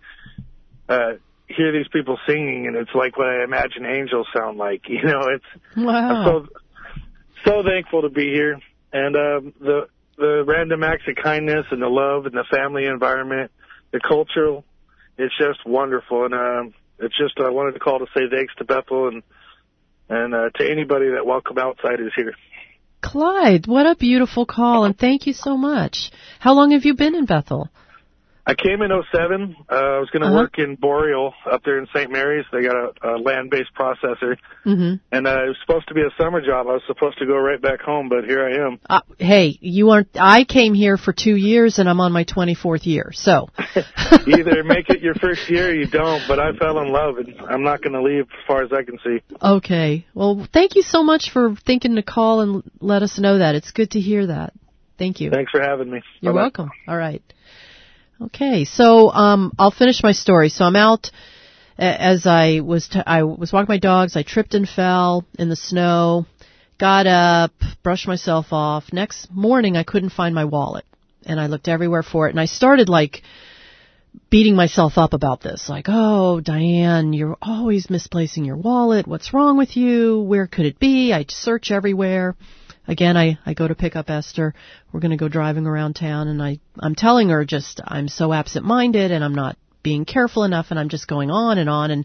hear these people singing, and it's like what I imagine angels sound like. It's wow. I'm so thankful to be here, and the random acts of kindness and the love and the family environment, the cultural, it's just wonderful. And it's just I wanted to call to say thanks to Bethel and to anybody that welcome outsiders here. Clyde, what a beautiful call, and thank you so much. How long have you been in Bethel? I came in 2007. I was going to work in Boreal up there in St. Mary's. They got a land-based processor. Mm-hmm. And it was supposed to be a summer job. I was supposed to go right back home, but here I am. Hey, you aren't. I came here for 2 years, and I'm on my 24th year, so. You either make it your first year or you don't, but I fell in love, and I'm not going to leave as far as I can see. Okay. Well, thank you so much for thinking to call and let us know that. It's good to hear that. Thank you. Thanks for having me. You're welcome. All right. Okay, so I'll finish my story. So I'm out as I was walking my dogs. I tripped and fell in the snow, got up, brushed myself off. Next morning, I couldn't find my wallet, and I looked everywhere for it. And I started beating myself up about this, oh, Diane, you're always misplacing your wallet. What's wrong with you? Where could it be? I search everywhere. Again, I go to pick up Esther. We're going to go driving around town, and I'm telling her I'm so absent-minded, and I'm not being careful enough, and I'm just going on.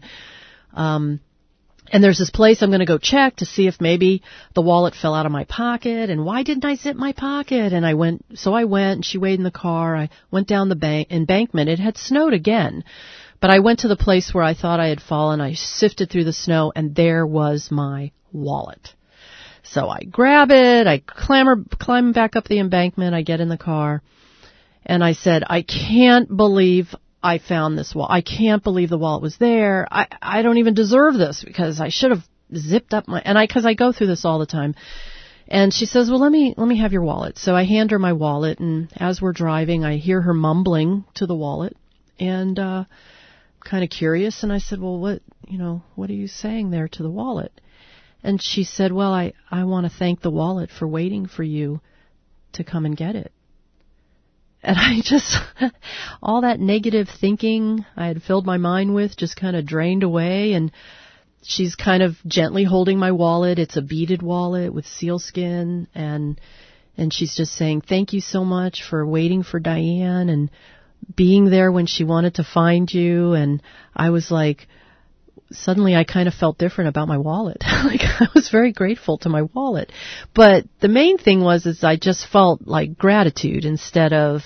And there's this place I'm going to go check to see if maybe the wallet fell out of my pocket, and why didn't I zip my pocket? And I went, and she waited in the car. I went down the embankment. It had snowed again, but I went to the place where I thought I had fallen. I sifted through the snow, and there was my wallet. So I grab it, I climb back up the embankment, I get in the car, and I said, I can't believe I found this wallet. I can't believe the wallet was there. I don't even deserve this because I should have zipped up because I go through this all the time. And she says, well, let me have your wallet. So I hand her my wallet, and as we're driving, I hear her mumbling to the wallet, and kind of curious, and I said, well, what are you saying there to the wallet? And she said, well, I want to thank the wallet for waiting for you to come and get it. And I just, all that negative thinking I had filled my mind with just kind of drained away, and she's kind of gently holding my wallet. It's a beaded wallet with sealskin, and she's just saying, thank you so much for waiting for Diane and being there when she wanted to find you. And I was like, suddenly I kind of felt different about my wallet. I was very grateful to my wallet. But the main thing is I just felt gratitude instead of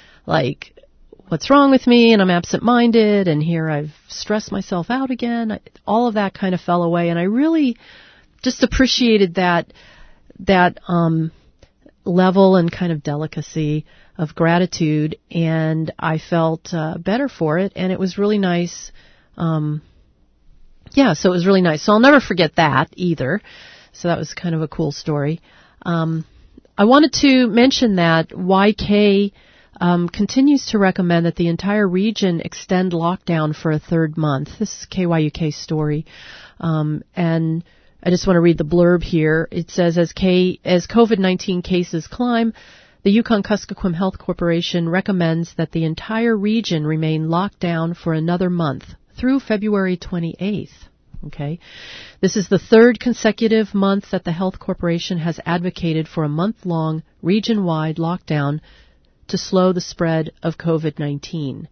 what's wrong with me and I'm absent-minded and here I've stressed myself out again. All of that kind of fell away, and I really just appreciated that level and kind of delicacy of gratitude, and I felt better for it, and it was really nice. So it was really nice. So I'll never forget that either. So that was kind of a cool story. I wanted to mention that YK continues to recommend that the entire region extend lockdown for a third month. This is KYUK's story. And I just want to read the blurb here. It says, as COVID-19 cases climb, the Yukon-Kuskokwim Health Corporation recommends that the entire region remain locked down for another month through February 28th. Okay. This is the third consecutive month that the Health Corporation has advocated for a month-long region-wide lockdown to slow the spread of COVID-19.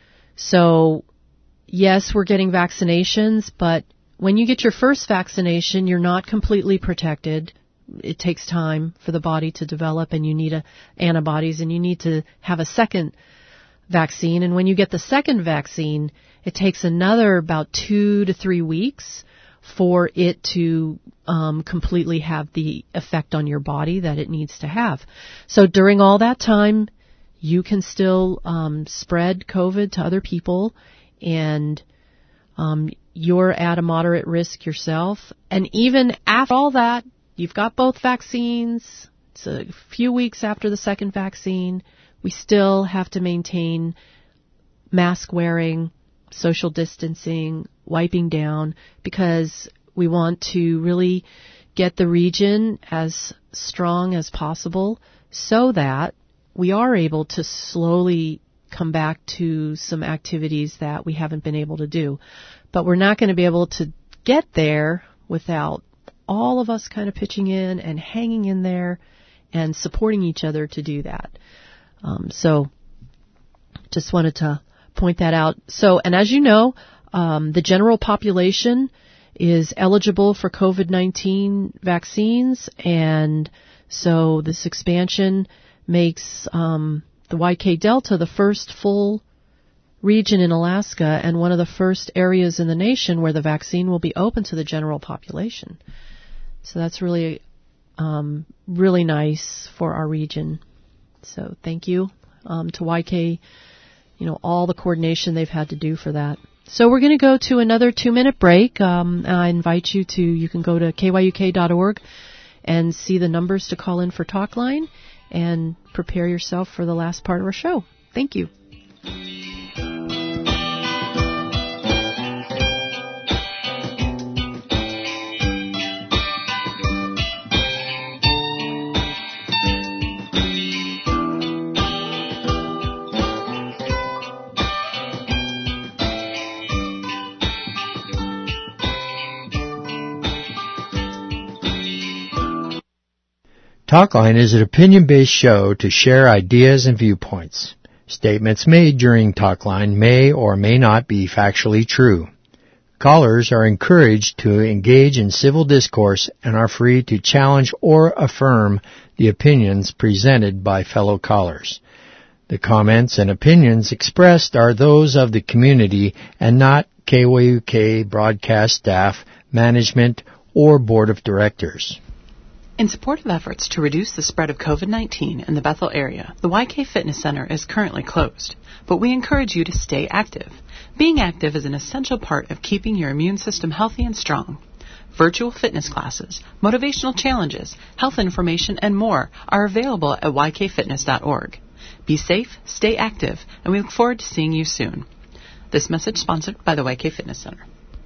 So, yes, we're getting vaccinations, but when you get your first vaccination, you're not completely protected. It takes time for the body to develop, and you need antibodies, and you need to have a second vaccine. And when you get the second vaccine, it takes another about 2 to 3 weeks for it to completely have the effect on your body that it needs to have. So during all that time, you can still spread COVID to other people, and you're at a moderate risk yourself. And even after all that, you've got both vaccines. It's a few weeks after the second vaccine. We still have to maintain mask wearing, social distancing, wiping down, because we want to really get the region as strong as possible so that we are able to slowly come back to some activities that we haven't been able to do. But we're not going to be able to get there without all of us kind of pitching in and hanging in there and supporting each other to do that. So just wanted to point that out. So, and as you know, the general population is eligible for COVID-19 vaccines, and so this expansion makes the YK Delta the first full region in Alaska and one of the first areas in the nation where the vaccine will be open to the general population. So that's really, really nice for our region. So thank you to YK, all the coordination they've had to do for that. So we're going to go to another 2-minute break. I invite you can go to kyuk.org and see the numbers to call in for Talkline and prepare yourself for the last part of our show. Thank you. Talkline is an opinion-based show to share ideas and viewpoints. Statements made during Talkline may or may not be factually true. Callers are encouraged to engage in civil discourse and are free to challenge or affirm the opinions presented by fellow callers. The comments and opinions expressed are those of the community and not KYUK broadcast staff, management, or board of directors. In support of efforts to reduce the spread of COVID-19 in the Bethel area, the YK Fitness Center is currently closed, but we encourage you to stay active. Being active is an essential part of keeping your immune system healthy and strong. Virtual fitness classes, motivational challenges, health information, and more are available at ykfitness.org. Be safe, stay active, and we look forward to seeing you soon. This message sponsored by the YK Fitness Center.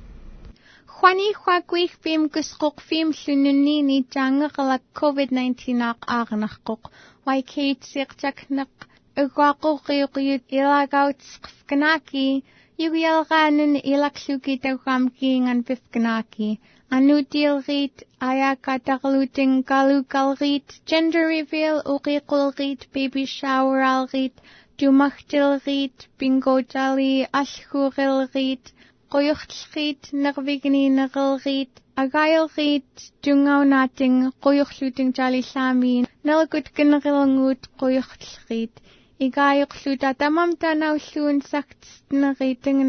Juani Huaguich Bim Guskok Fim Sununini Jangalak COVID-19 Agnakok, YK Tsirchaknak, Uguako Ryut Ilagaut Skfkanaki, Yugialganen Ilaksuki Taukamking and Vifkanaki, Anutil Rit, Ayakataluting Galukal Rit, Gender Reveal, Urikul Rit, Baby Shower Al Rit, Dumachtil Rit, Bingo Jali, Ashkuril Rit, Qoyuchrit, Nervigni Nergrit, Agayelrit, Dungau Nating, Qoyuchluting Jali Samin, Nelgut Generilngut, Qoyuchrit, Igayuchluta Tamam Tanau Soon Saktneriting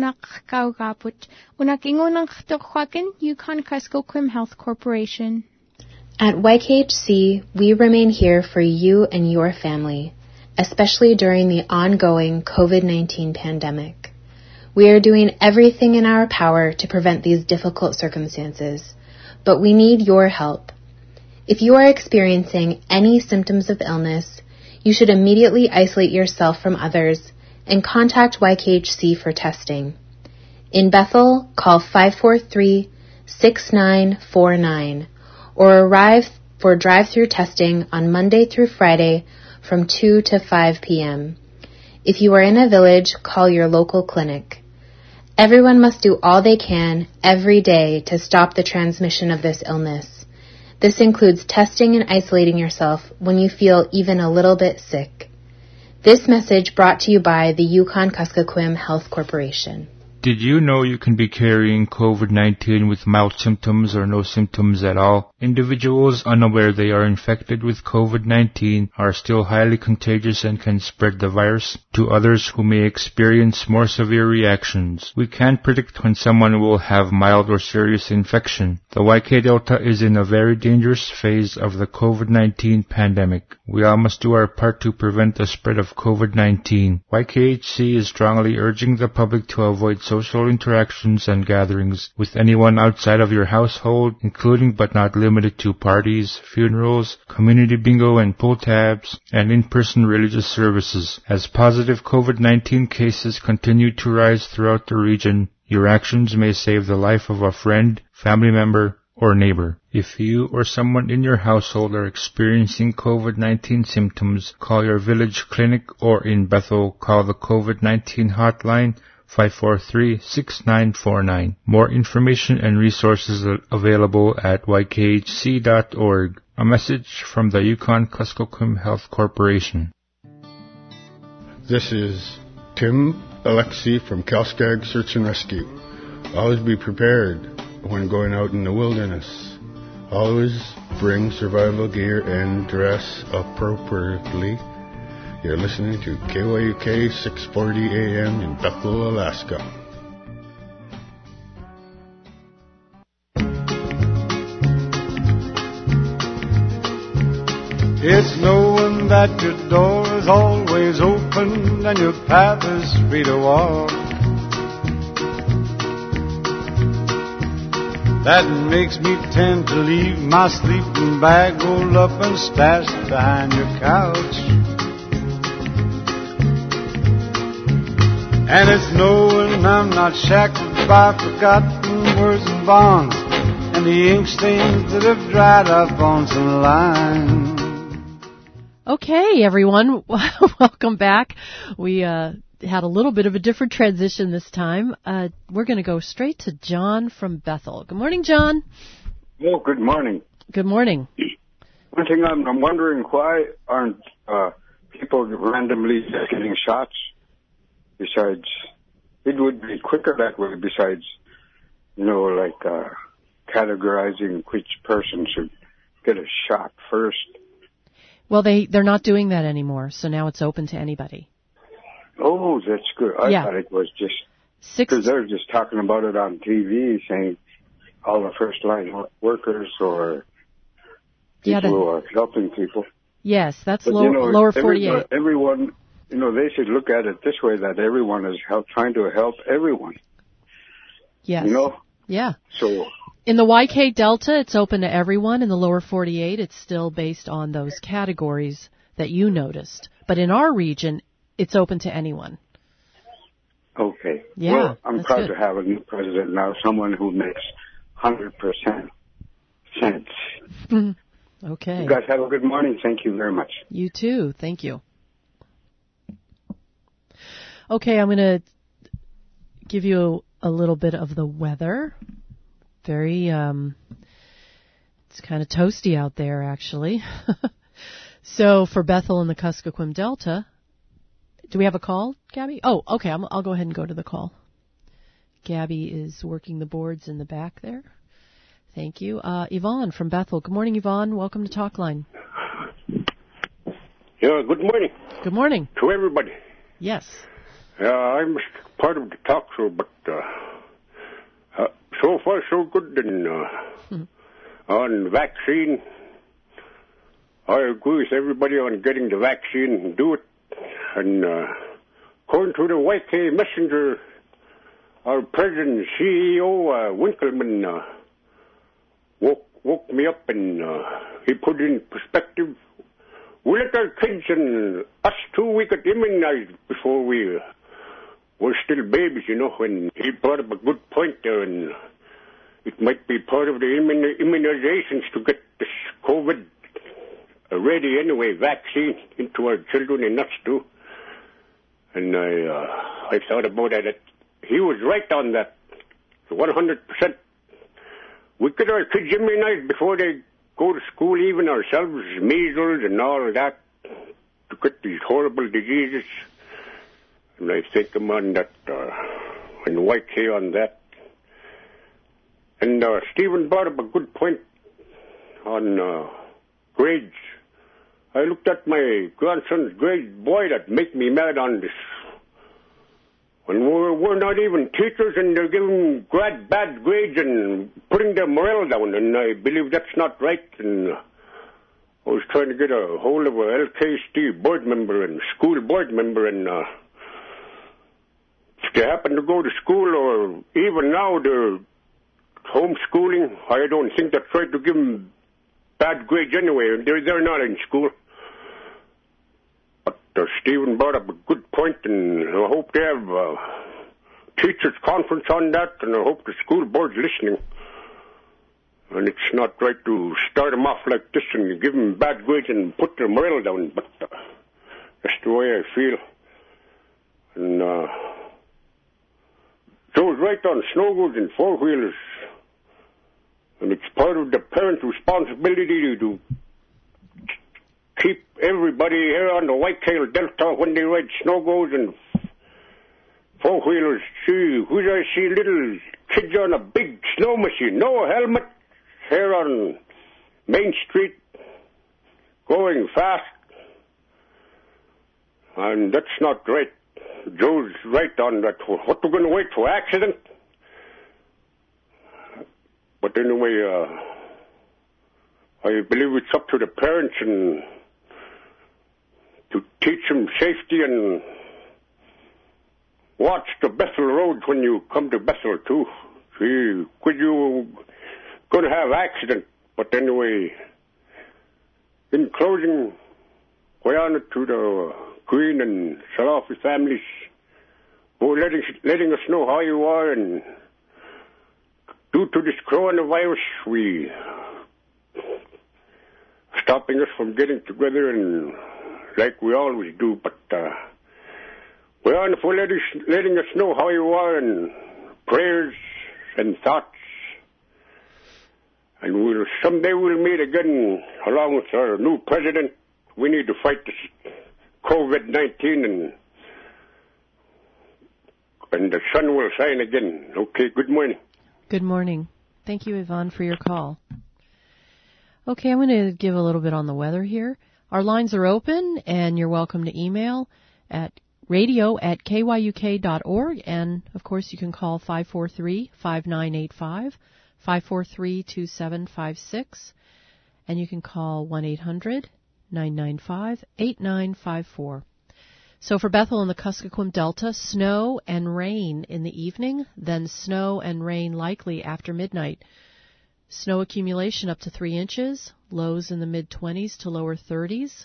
Nakkaugaput, Unakingunang Torquakin, Yukon-Kuskokwim Health Corporation. At YKHC, we remain here for you and your family, especially during the ongoing COVID-19 pandemic. We are doing everything in our power to prevent these difficult circumstances, but we need your help. If you are experiencing any symptoms of illness, you should immediately isolate yourself from others and contact YKHC for testing. In Bethel, call 543-6949 or arrive for drive-through testing on Monday through Friday from 2 to 5 p.m. If you are in a village, call your local clinic. Everyone must do all they can every day to stop the transmission of this illness. This includes testing and isolating yourself when you feel even a little bit sick. This message brought to you by the Yukon-Kuskokwim Health Corporation. Did you know you can be carrying COVID-19 with mild symptoms or no symptoms at all? Individuals unaware they are infected with COVID-19 are still highly contagious and can spread the virus to others who may experience more severe reactions. We can't predict when someone will have mild or serious infection. The YK Delta is in a very dangerous phase of the COVID-19 pandemic. We all must do our part to prevent the spread of COVID-19. YKHC is strongly urging the public to avoid social interactions and gatherings with anyone outside of your household, including but not limited to parties, funerals, community bingo and pull tabs, and in-person religious services. As positive COVID-19 cases continue to rise throughout the region, your actions may save the life of a friend, family member, or neighbor. If you or someone in your household are experiencing COVID-19 symptoms, call your village clinic or in Bethel, call the COVID-19 hotline 543-6949. More information and resources are available at ykhc.org. A message from the Yukon-Kuskokwim Health Corporation. This is Tim Alexi from Calskag Search and Rescue. Always be prepared when going out in the wilderness. Always bring survival gear and dress appropriately. You're listening to KYUK 640 AM in Bethel, Alaska. It's knowing that your door is always open and your path is free to walk. That makes me tend to leave my sleeping bag rolled up and stashed behind your couch. And it's knowing I'm not shackled by forgotten words and bonds and the ink stains that have dried up on some lines. Okay, everyone, welcome back. We had a little bit of a different transition this time. We're going to go straight to John from Bethel. Good morning, John. Oh, good morning. Good morning. One thing I'm wondering, why aren't people randomly just getting shots? Besides, it would be quicker that way. Besides, categorizing which person should get a shot first. Well, they're not doing that anymore, so now it's open to anybody. Oh, that's good. I thought it was just because they're just talking about it on TV, saying all the first line workers or people who are helping people. Yes, that's lower 48. Everyone, they should look at it this way, that everyone is trying to help everyone. Yes. Yeah. So in the YK Delta, it's open to everyone. In the lower 48, it's still based on those categories that you noticed. But in our region, it's open to anyone. Okay. Yeah. Well, I'm proud to have a new president now, someone who makes 100% sense. Okay. You guys have a good morning. Thank you very much. You too. Thank you. Okay, I'm going to give you a little bit of the weather. Very, it's kind of toasty out there, actually. So for Bethel and the Kuskokwim Delta, do we have a call, Gabby? Oh, okay, I'll go ahead and go to the call. Gabby is working the boards in the back there. Thank you. Yvonne from Bethel. Good morning, Yvonne. Welcome to Talkline. Yeah, good morning. Good morning. To everybody. Yes. I'm part of the talk show, but so far so good. And on vaccine, I agree with everybody on getting the vaccine and do it. And according to the YK Messenger, our president and CEO, Winkleman, woke me up and he put it in perspective. We let our kids and us too, we got immunized before we were still babies, you know, and he brought up a good point there, and it might be part of the immunizations to get this COVID ready anyway, vaccine into our children and us too. And I thought about that. He was right on that, 100%. We get our kids immunized before they go to school, even ourselves, measles and all of that, to get these horrible diseases. And I think I'm on that, and YK on that. And Stephen brought up a good point on grades. I looked at my grandson's grades. Boy, that make me mad on this. When we're not even teachers and they're giving bad grades and putting their morale down, and I believe that's not right. And I was trying to get a hold of a LKST board member and school board member, and if they happen to go to school, or even now they're homeschooling, I don't think that's right to give them bad grades anyway. They're not in school. But Stephen brought up a good point, and I hope they have a teachers' conference on that, and I hope the school board's listening. And it's not right to start them off like this and give them bad grades and put their morale down, but that's the way I feel. And Joe's right on snowmobiles and four-wheelers. And it's part of the parents' responsibility to keep everybody here on the Whitetail Delta when they ride snowmobiles and four-wheelers. See, I see little kids on a big snow machine, no helmet, here on Main Street, going fast. And that's not right. Joe's right on that. What, we're going to wait for accident? But anyway, I believe it's up to the parents and to teach them safety and watch the Bethel Road when you come to Bethel too. See, could you going to have accident? But anyway, in closing, we're on it to the Green and Salafi families who are letting us know how you are, and due to this coronavirus, we stopping us from getting together and like we always do. But we're on for letting us know how you are, and prayers and thoughts. And someday we'll meet again along with our new president. We need to fight this COVID-19, and the sun will shine again. Okay, good morning. Good morning. Thank you, Yvonne, for your call. Okay, I'm going to give a little bit on the weather here. Our lines are open, and you're welcome to email at radio@kyuk.org, and, of course, you can call 543-5985, 543-2756, and you can call 1-800-995-8954. So for Bethel and the Kuskokwim Delta, snow and rain in the evening, then snow and rain likely after midnight. Snow accumulation up to 3 inches, lows in the mid-20s to lower 30s.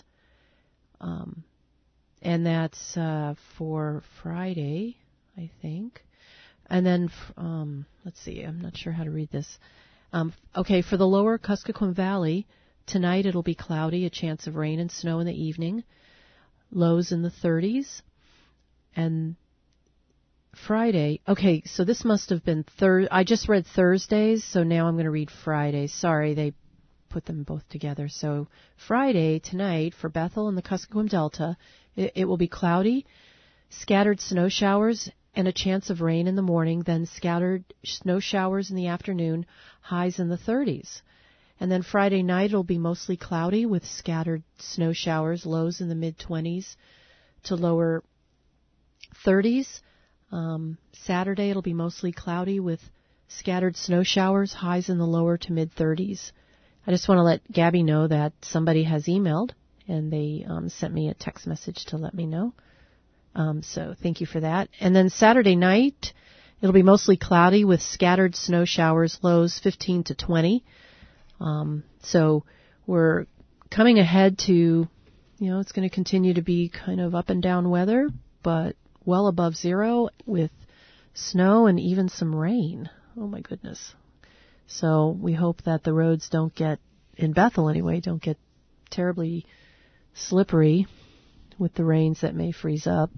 And that's for Friday, I think. And then, let's see, I'm not sure how to read this. Okay, for the lower Kuskokwim Valley, tonight it'll be cloudy, a chance of rain and snow in the evening. Lows in the 30s. And Friday, okay, so this must have been I just read Thursdays, so now I'm going to read Fridays. Sorry, they put them both together. So Friday, tonight, for Bethel and the Kuskokwim Delta, it will be cloudy, scattered snow showers, and a chance of rain in the morning, then scattered snow showers in the afternoon, highs in the 30s. And then Friday night it'll be mostly cloudy with scattered snow showers, lows in the mid-20s to lower 30s. Saturday it'll be mostly cloudy with scattered snow showers, highs in the lower to mid-30s. I just want to let Gabby know that somebody has emailed, and they sent me a text message to let me know. So thank you for that. And then Saturday night, it'll be mostly cloudy with scattered snow showers, lows 15 to 20. So we're coming ahead to, it's going to continue to be kind of up and down weather, but well above zero with snow and even some rain. Oh my goodness. So we hope that the roads don't get, in Bethel anyway, don't get terribly slippery with the rains that may freeze up.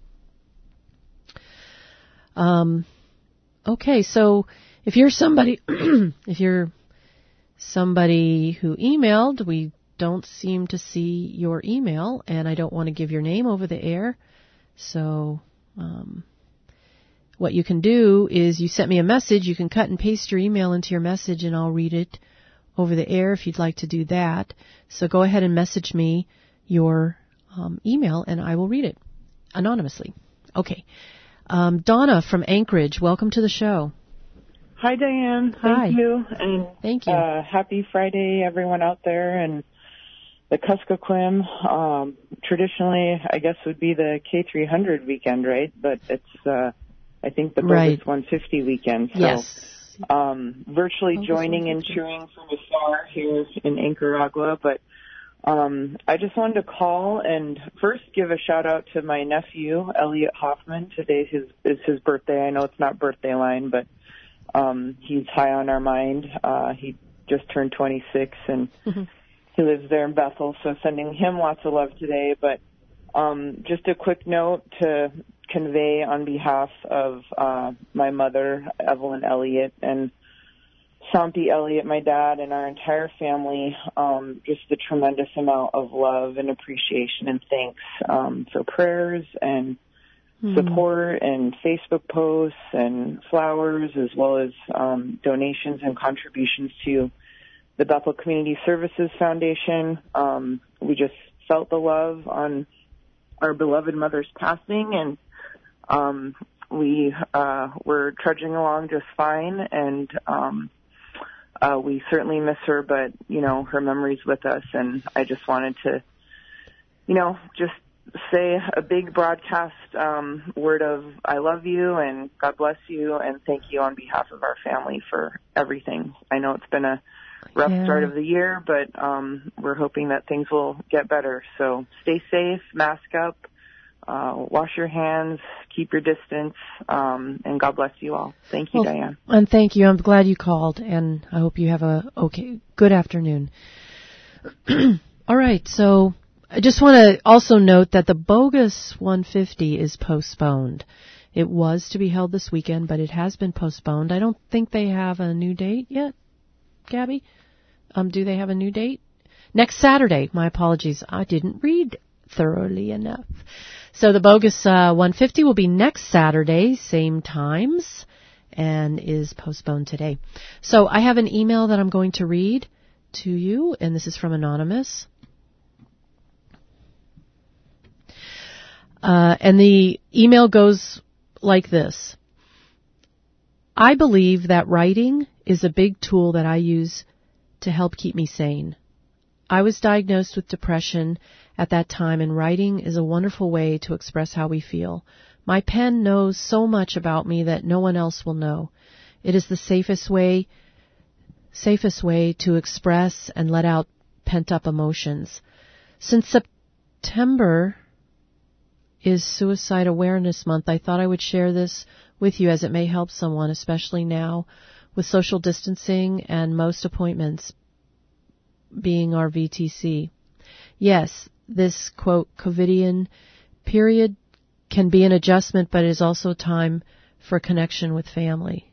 Okay, so if you're somebody, who emailed, we don't seem to see your email, and I don't want to give your name over the air. So, what you can do is you sent me a message. You can cut and paste your email into your message, and I'll read it over the air if you'd like to do that. So go ahead and message me your email, and I will read it anonymously. Okay. Donna from Anchorage, welcome to the show. Hi, Diane. Hi. Thank you. And thank you. Happy Friday, everyone out there. And the Kuskokwim, traditionally, I guess, would be the K300 weekend, right? But it's, I think, the Bogus 150 weekend. So, yes. Virtually joining and cheering from afar here in Nicaragua. But I just wanted to call and first give a shout out to my nephew, Elliot Hoffman. Today is his birthday. I know it's not birthday line, but he's high on our mind. He just turned 26 and he lives there in Bethel, so sending him lots of love today. But just a quick note to convey on behalf of my mother, Evelyn Elliott, and Sampi Elliott, my dad, and our entire family, just a tremendous amount of love and appreciation and thanks for prayers and support and Facebook posts and flowers, as well as donations and contributions to the Bethel Community Services Foundation. We just felt the love on our beloved mother's passing, and we were trudging along just fine, and we certainly miss her, but, her memory's with us, and I just wanted to, just say a big broadcast word of I love you and God bless you and thank you on behalf of our family for everything. I know it's been a rough start of the year, but we're hoping that things will get better. So stay safe, mask up, wash your hands, keep your distance, and God bless you all. Thank you, Diane. And thank you. I'm glad you called, and I hope you have a good afternoon. All right, so I just want to also note that the Bogus 150 is postponed. It was to be held this weekend, but it has been postponed. I don't think they have a new date yet, Gabby. Do they have a new date? Next Saturday. My apologies. I didn't read thoroughly enough. So the Bogus 150 will be next Saturday, same times, and is postponed today. So I have an email that I'm going to read to you, and this is from Anonymous. And the email goes like this. I believe that writing is a big tool that I use to help keep me sane. I was diagnosed with depression at that time, and writing is a wonderful way to express how we feel. My pen knows so much about me that no one else will know. It is the safest way to express and let out pent-up emotions. Since September is Suicide Awareness Month, I thought I would share this with you as it may help someone, especially now with social distancing and most appointments being our VTC. Yes, this, quote, COVIDian period can be an adjustment, but it is also a time for connection with family.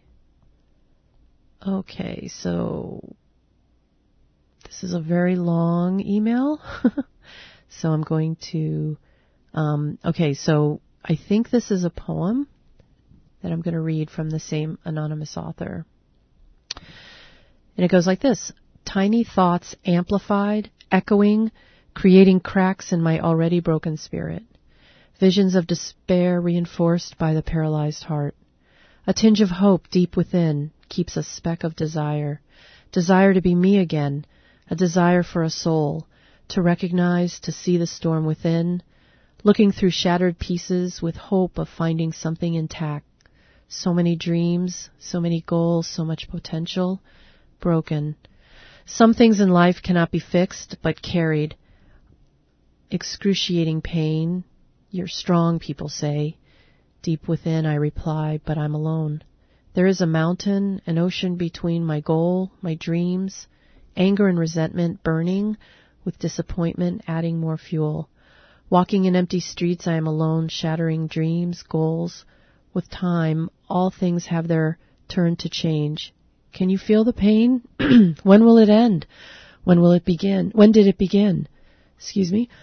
Okay, so this is a very long email. So I'm going to... okay, so I think this is a poem that I'm going to read from the same anonymous author. And it goes like this. Tiny thoughts amplified, echoing, creating cracks in my already broken spirit. Visions of despair reinforced by the paralyzed heart. A tinge of hope deep within keeps a speck of desire. Desire to be me again, a desire for a soul, to recognize, to see the storm within, looking through shattered pieces with hope of finding something intact. So many dreams, so many goals, so much potential, broken. Some things in life cannot be fixed, but carried. Excruciating pain. You're strong, people say. Deep within, I reply, but I'm alone. There is a mountain, an ocean between my goal, my dreams, anger and resentment burning, with disappointment adding more fuel. Walking in empty streets, I am alone, shattering dreams, goals. With time, all things have their turn to change. Can you feel the pain? When will it end? When will it begin? When did it begin? Excuse me.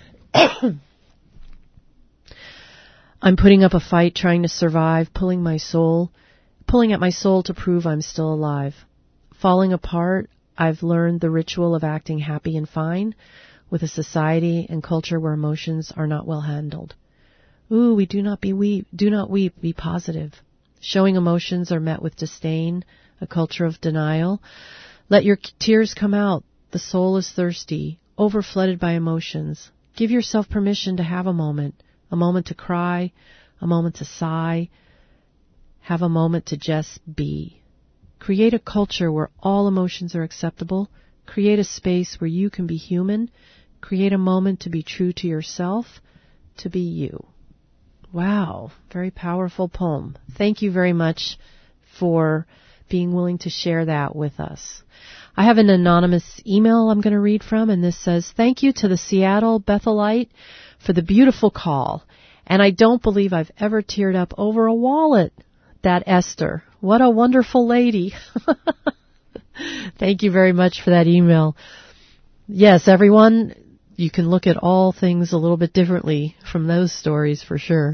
I'm putting up a fight, trying to survive, pulling at my soul to prove I'm still alive. Falling apart, I've learned the ritual of acting happy and fine with a society and culture where emotions are not well handled. Ooh, we do not weep, be positive. Showing emotions are met with disdain, a culture of denial. Let your tears come out. The soul is thirsty, overflooded by emotions. Give yourself permission to have a moment to cry, a moment to sigh, have a moment to just be. Create a culture where all emotions are acceptable. Create a space where you can be human. Create a moment to be true to yourself, to be you. Wow, very powerful poem. Thank you very much for being willing to share that with us. I have an anonymous email I'm going to read from, and this says, thank you to the Seattle Bethelite for the beautiful call. And I don't believe I've ever teared up over a wallet. That Esther. What a wonderful lady. Thank you very much for that email. Yes, everyone, you can look at all things a little bit differently from those stories for sure.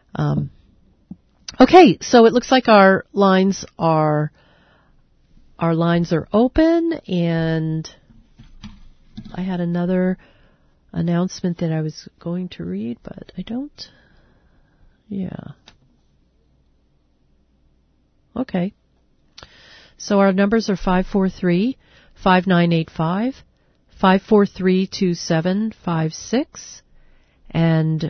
Okay, so it looks like our lines are open, and I had another announcement that I was going to read, but I don't. Yeah. Okay. So our numbers are 543-5985, 543-2756, and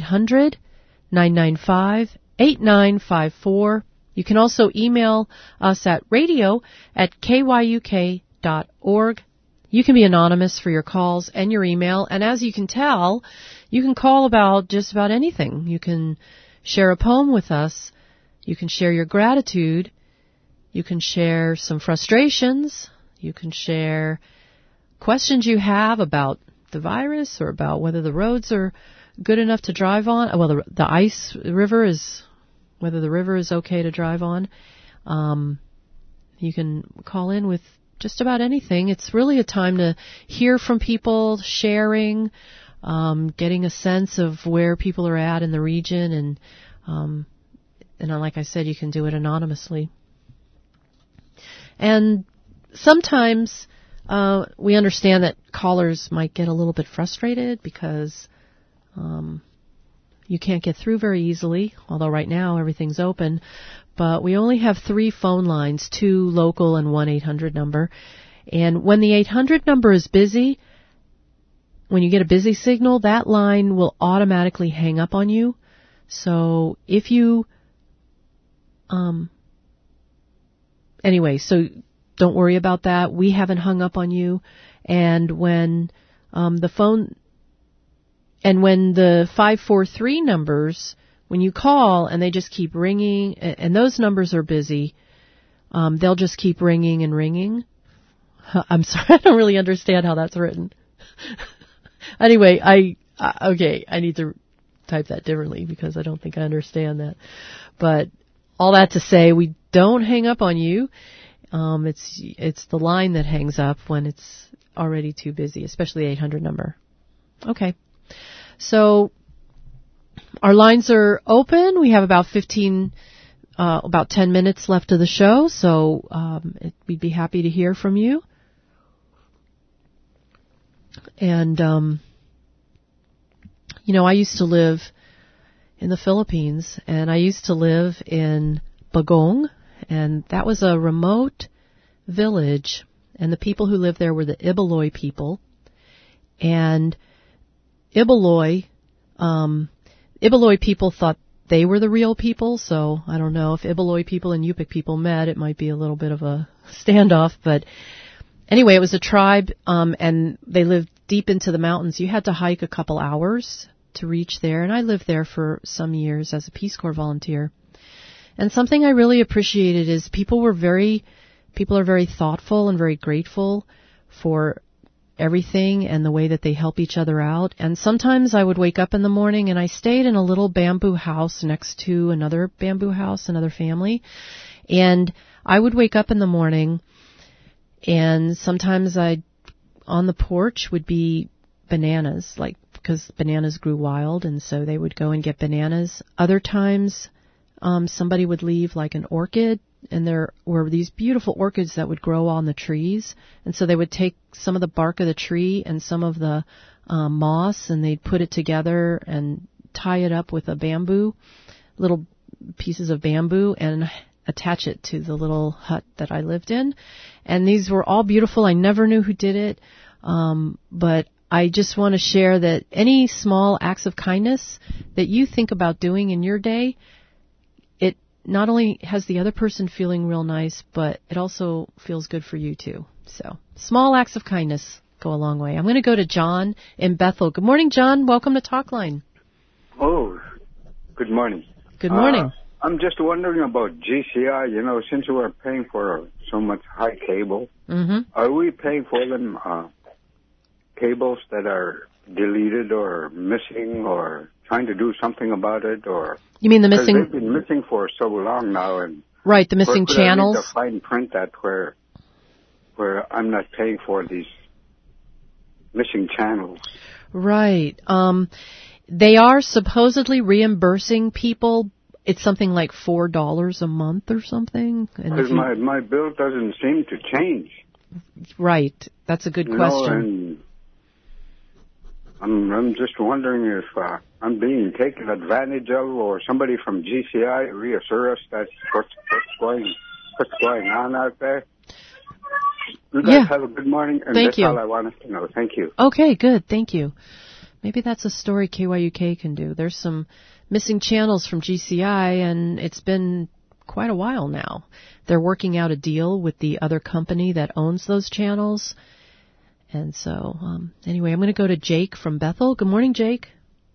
1-800-995-8954. You can also email us at radio@kyuk.org. You can be anonymous for your calls and your email, and as you can tell, you can call about just about anything. You can share a poem with us. You can share your gratitude. You can share some frustrations. You can share questions you have about the virus or about whether the roads are good enough to drive on. Well, the ice river is, whether the river is okay to drive on. You can call in with just about anything. It's really a time to hear from people, sharing, getting a sense of where people are at in the region, and like I said, you can do it anonymously. And sometimes we understand that callers might get a little bit frustrated because you can't get through very easily, although right now everything's open. But we only have 3 phone lines, 2 local and 1-800 number. And when the 800 number is busy, when you get a busy signal, that line will automatically hang up on you. So if you anyway, so don't worry about that. We haven't hung up on you. And when the 543 numbers, when you call and they just keep ringing, and those numbers are busy, they'll just keep ringing and ringing. I'm sorry, I don't really understand how that's written. Anyway, I need to type that differently because I don't think I understand that. But all that to say, we don't hang up on you. It's the line that hangs up when it's already too busy, especially the 800 number. Okay. So our lines are open. We have about 10 minutes left of the show, so we'd be happy to hear from you. And, I used to live in the Philippines, and I used to live in Bagong, and that was a remote village, And the people who lived there were the Ibaloi people. And Ibaloi people thought they were the real people, so I don't know if Ibaloi people and Yupik people met, it might be a little bit of a standoff, but anyway, it was a tribe, and they lived deep into the mountains. You had to hike a couple hours to reach there, and I lived there for some years as a Peace Corps volunteer. And something I really appreciated is people are very thoughtful and very grateful for everything and the way that they help each other out. And sometimes I would wake up in the morning, and I stayed in a little bamboo house next to another bamboo house, another family. And I would wake up in the morning, and sometimes on the porch would be bananas, because bananas grew wild, and so they would go and get bananas. Other times, somebody would leave an orchid, and there were these beautiful orchids that would grow on the trees, and so they would take some of the bark of the tree and some of the moss, and they'd put it together and tie it up with little pieces of bamboo, and attach it to the little hut that I lived in. And these were all beautiful. I never knew who did it, but I just want to share that any small acts of kindness that you think about doing in your day, it not only has the other person feeling real nice, but it also feels good for you too. So small acts of kindness go a long way. I'm going to go to John in Bethel. Good morning, John. Welcome to Talkline. Oh, good morning. Good morning. I'm just wondering about GCI. Since we're paying for so much high cable, are we paying for them cables that are deleted or missing, or trying to do something about it? Or you mean the missing? They've been missing for so long now, and right, the missing channels. I need to fine print that where I'm not paying for these missing channels. Right. They are supposedly reimbursing people. It's something like $4 a month or something. Because my bill doesn't seem to change. Right. That's a good question. And I'm just wondering if I'm being taken advantage of, or somebody from GCI reassure us that's what's going on out there. You guys have a good morning, and that's all I wanted to know. Thank you. Okay, good. Thank you. Maybe that's a story KYUK can do. There's some missing channels from GCI, and it's been quite a while now. They're working out a deal with the other company that owns those channels. And so, anyway, I'm going to go to Jake from Bethel. Good morning, Jake.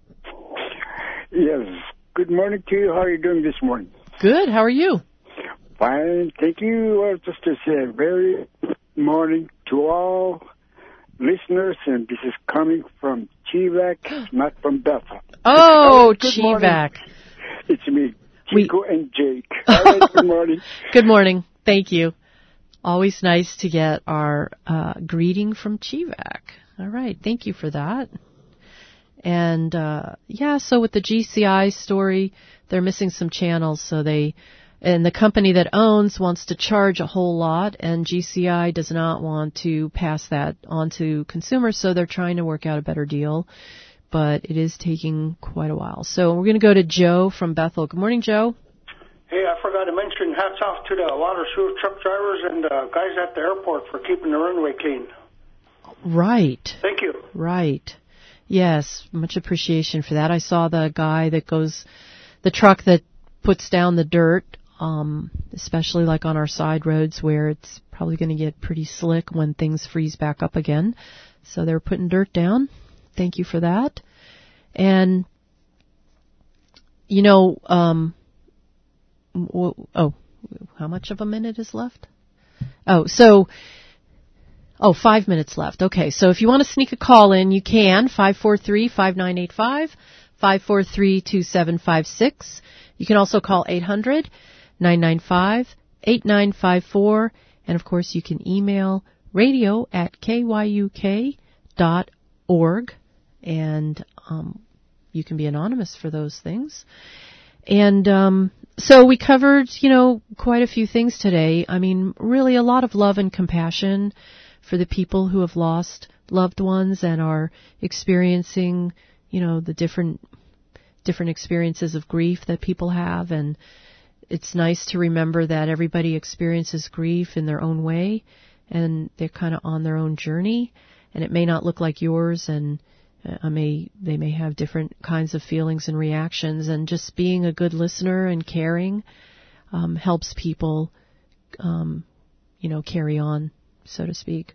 Yes. Good morning to you. How are you doing this morning? Good. How are you? Fine. Thank you. Just to say a very good morning to all listeners, and this is coming from Chivac, not from Bethel. Oh, Chivac. It's me, Chico and Jake. All right, good morning. Good morning. Thank you. Always nice to get our greeting from Chivac. All right. Thank you for that. And, so with the GCI story, they're missing some channels, so and the company that owns wants to charge a whole lot, and GCI does not want to pass that on to consumers, so they're trying to work out a better deal, but it is taking quite a while. So we're going to go to Joe from Bethel. Good morning, Joe. Hey, I forgot to mention hats off to the water sewer truck drivers and the guys at the airport for keeping the runway clean. Right. Thank you. Right. Yes, much appreciation for that. I saw the guy the truck that puts down the dirt, especially like on our side roads where it's probably going to get pretty slick when things freeze back up again. So they're putting dirt down. Thank you for that. And, how much of a minute is left? 5 minutes left. Okay, so if you want to sneak a call in, you can, 543-5985, 543-2756. You can also call 800-995-8954, and of course you can email radio@kyuk.org, and you can be anonymous for those things. And so we covered, quite a few things today. I mean, really a lot of love and compassion for the people who have lost loved ones and are experiencing, the different experiences of grief that people have. And it's nice to remember that everybody experiences grief in their own way, and they're kind of on their own journey, and it may not look like yours, and they may have different kinds of feelings and reactions, and just being a good listener and caring helps people, carry on, so to speak.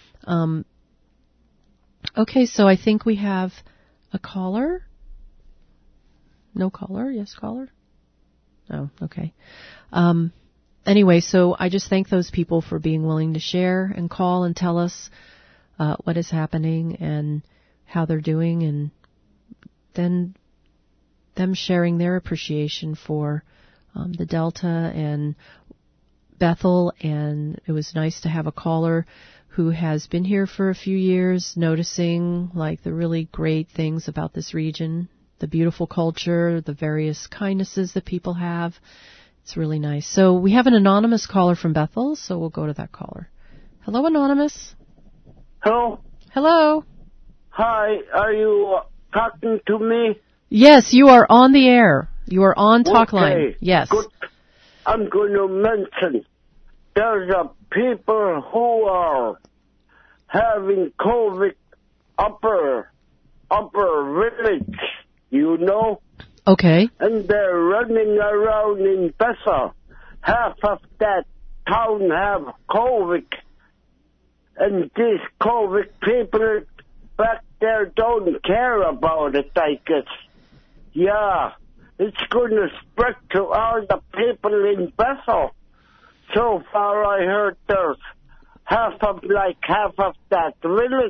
Okay, so I think we have a caller. No caller? Yes, caller? Oh, okay. Anyway, so I just thank those people for being willing to share and call and tell us what is happening and how they're doing, and then them sharing their appreciation for the Delta and Bethel. And it was nice to have a caller who has been here for a few years, noticing like the really great things about this region, the beautiful culture, the various kindnesses that people have. It's really nice. So we have an anonymous caller from Bethel, so we'll go to that caller. Hello, anonymous. Hello. Hello. Hi, are you talking to me? Yes, you are on the air. You are on Talkline. Okay. Yes. Good. I'm going to mention there's people who are having COVID upper village, you know? Okay. And they're running around in Bethel. Half of that town have COVID. And these COVID people back there don't care about it, I guess. Yeah, it's going to spread to all the people in Bethel. So far I heard there's half of that village,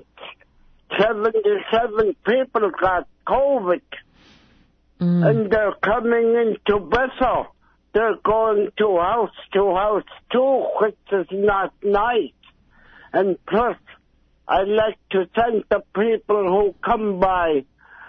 77 people got COVID. And they're coming into Bethel. They're going to house too, which is not nice. And plus, I'd like to thank the people who come by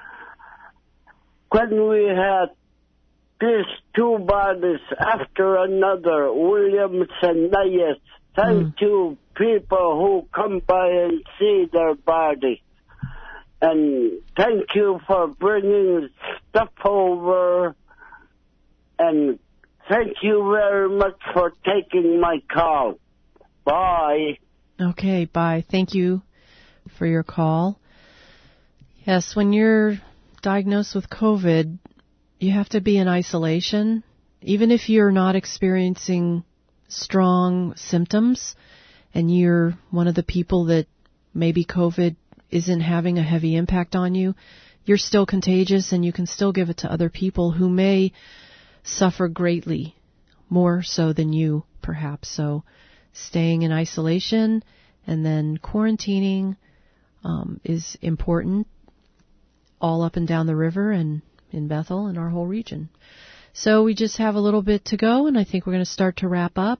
when we had these two bodies after another, Williams and Nayes. Thank you, people who come by and see their body. And thank you for bringing stuff over. And thank you very much for taking my call. Bye. Okay, bye. Thank you for your call. Yes, when you're diagnosed with COVID, you have to be in isolation. Even if you're not experiencing strong symptoms and you're one of the people that maybe COVID isn't having a heavy impact on you, you're still contagious and you can still give it to other people who may suffer greatly, more so than you, perhaps. So staying in isolation and then quarantining is important all up and down the river and in Bethel and our whole region. So we just have a little bit to go, and I think we're going to start to wrap up.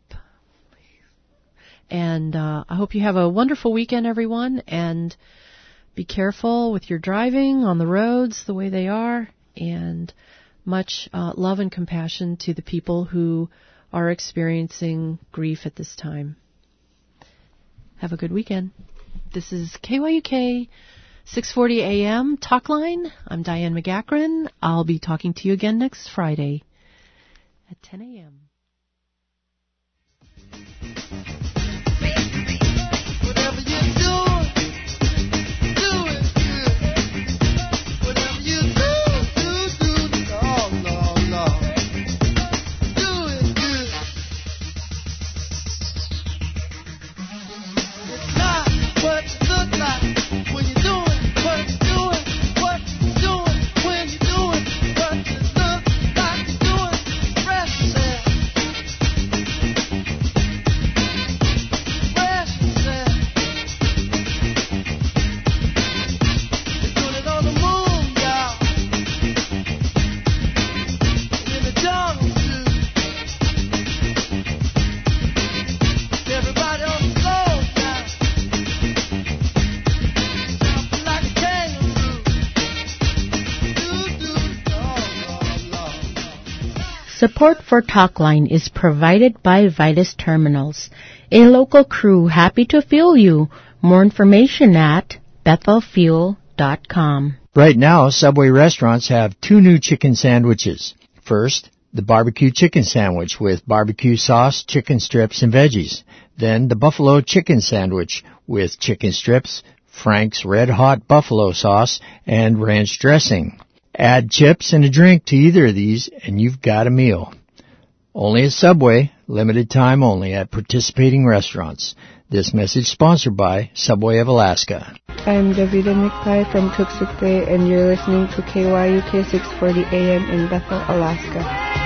And I hope you have a wonderful weekend, everyone, and be careful with your driving on the roads the way they are, and much love and compassion to the people who are experiencing grief at this time. Have a good weekend. This is KYUK 640 AM Talkline. I'm Diane McGachran. I'll be talking to you again next Friday at 10 a.m. Support for Talkline is provided by Vitus Terminals, a local crew happy to fuel you. More information at bethelfuel.com. Right now, Subway restaurants have 2 new chicken sandwiches. First, the barbecue chicken sandwich with barbecue sauce, chicken strips, and veggies. Then the buffalo chicken sandwich with chicken strips, Frank's Red Hot Buffalo sauce, and ranch dressing. Add chips and a drink to either of these, and you've got a meal. Only at Subway, limited time only at participating restaurants. This message sponsored by Subway of Alaska. I'm Davida McPie from Cooksip Bay, and you're listening to KYUK 640 AM in Bethel, Alaska.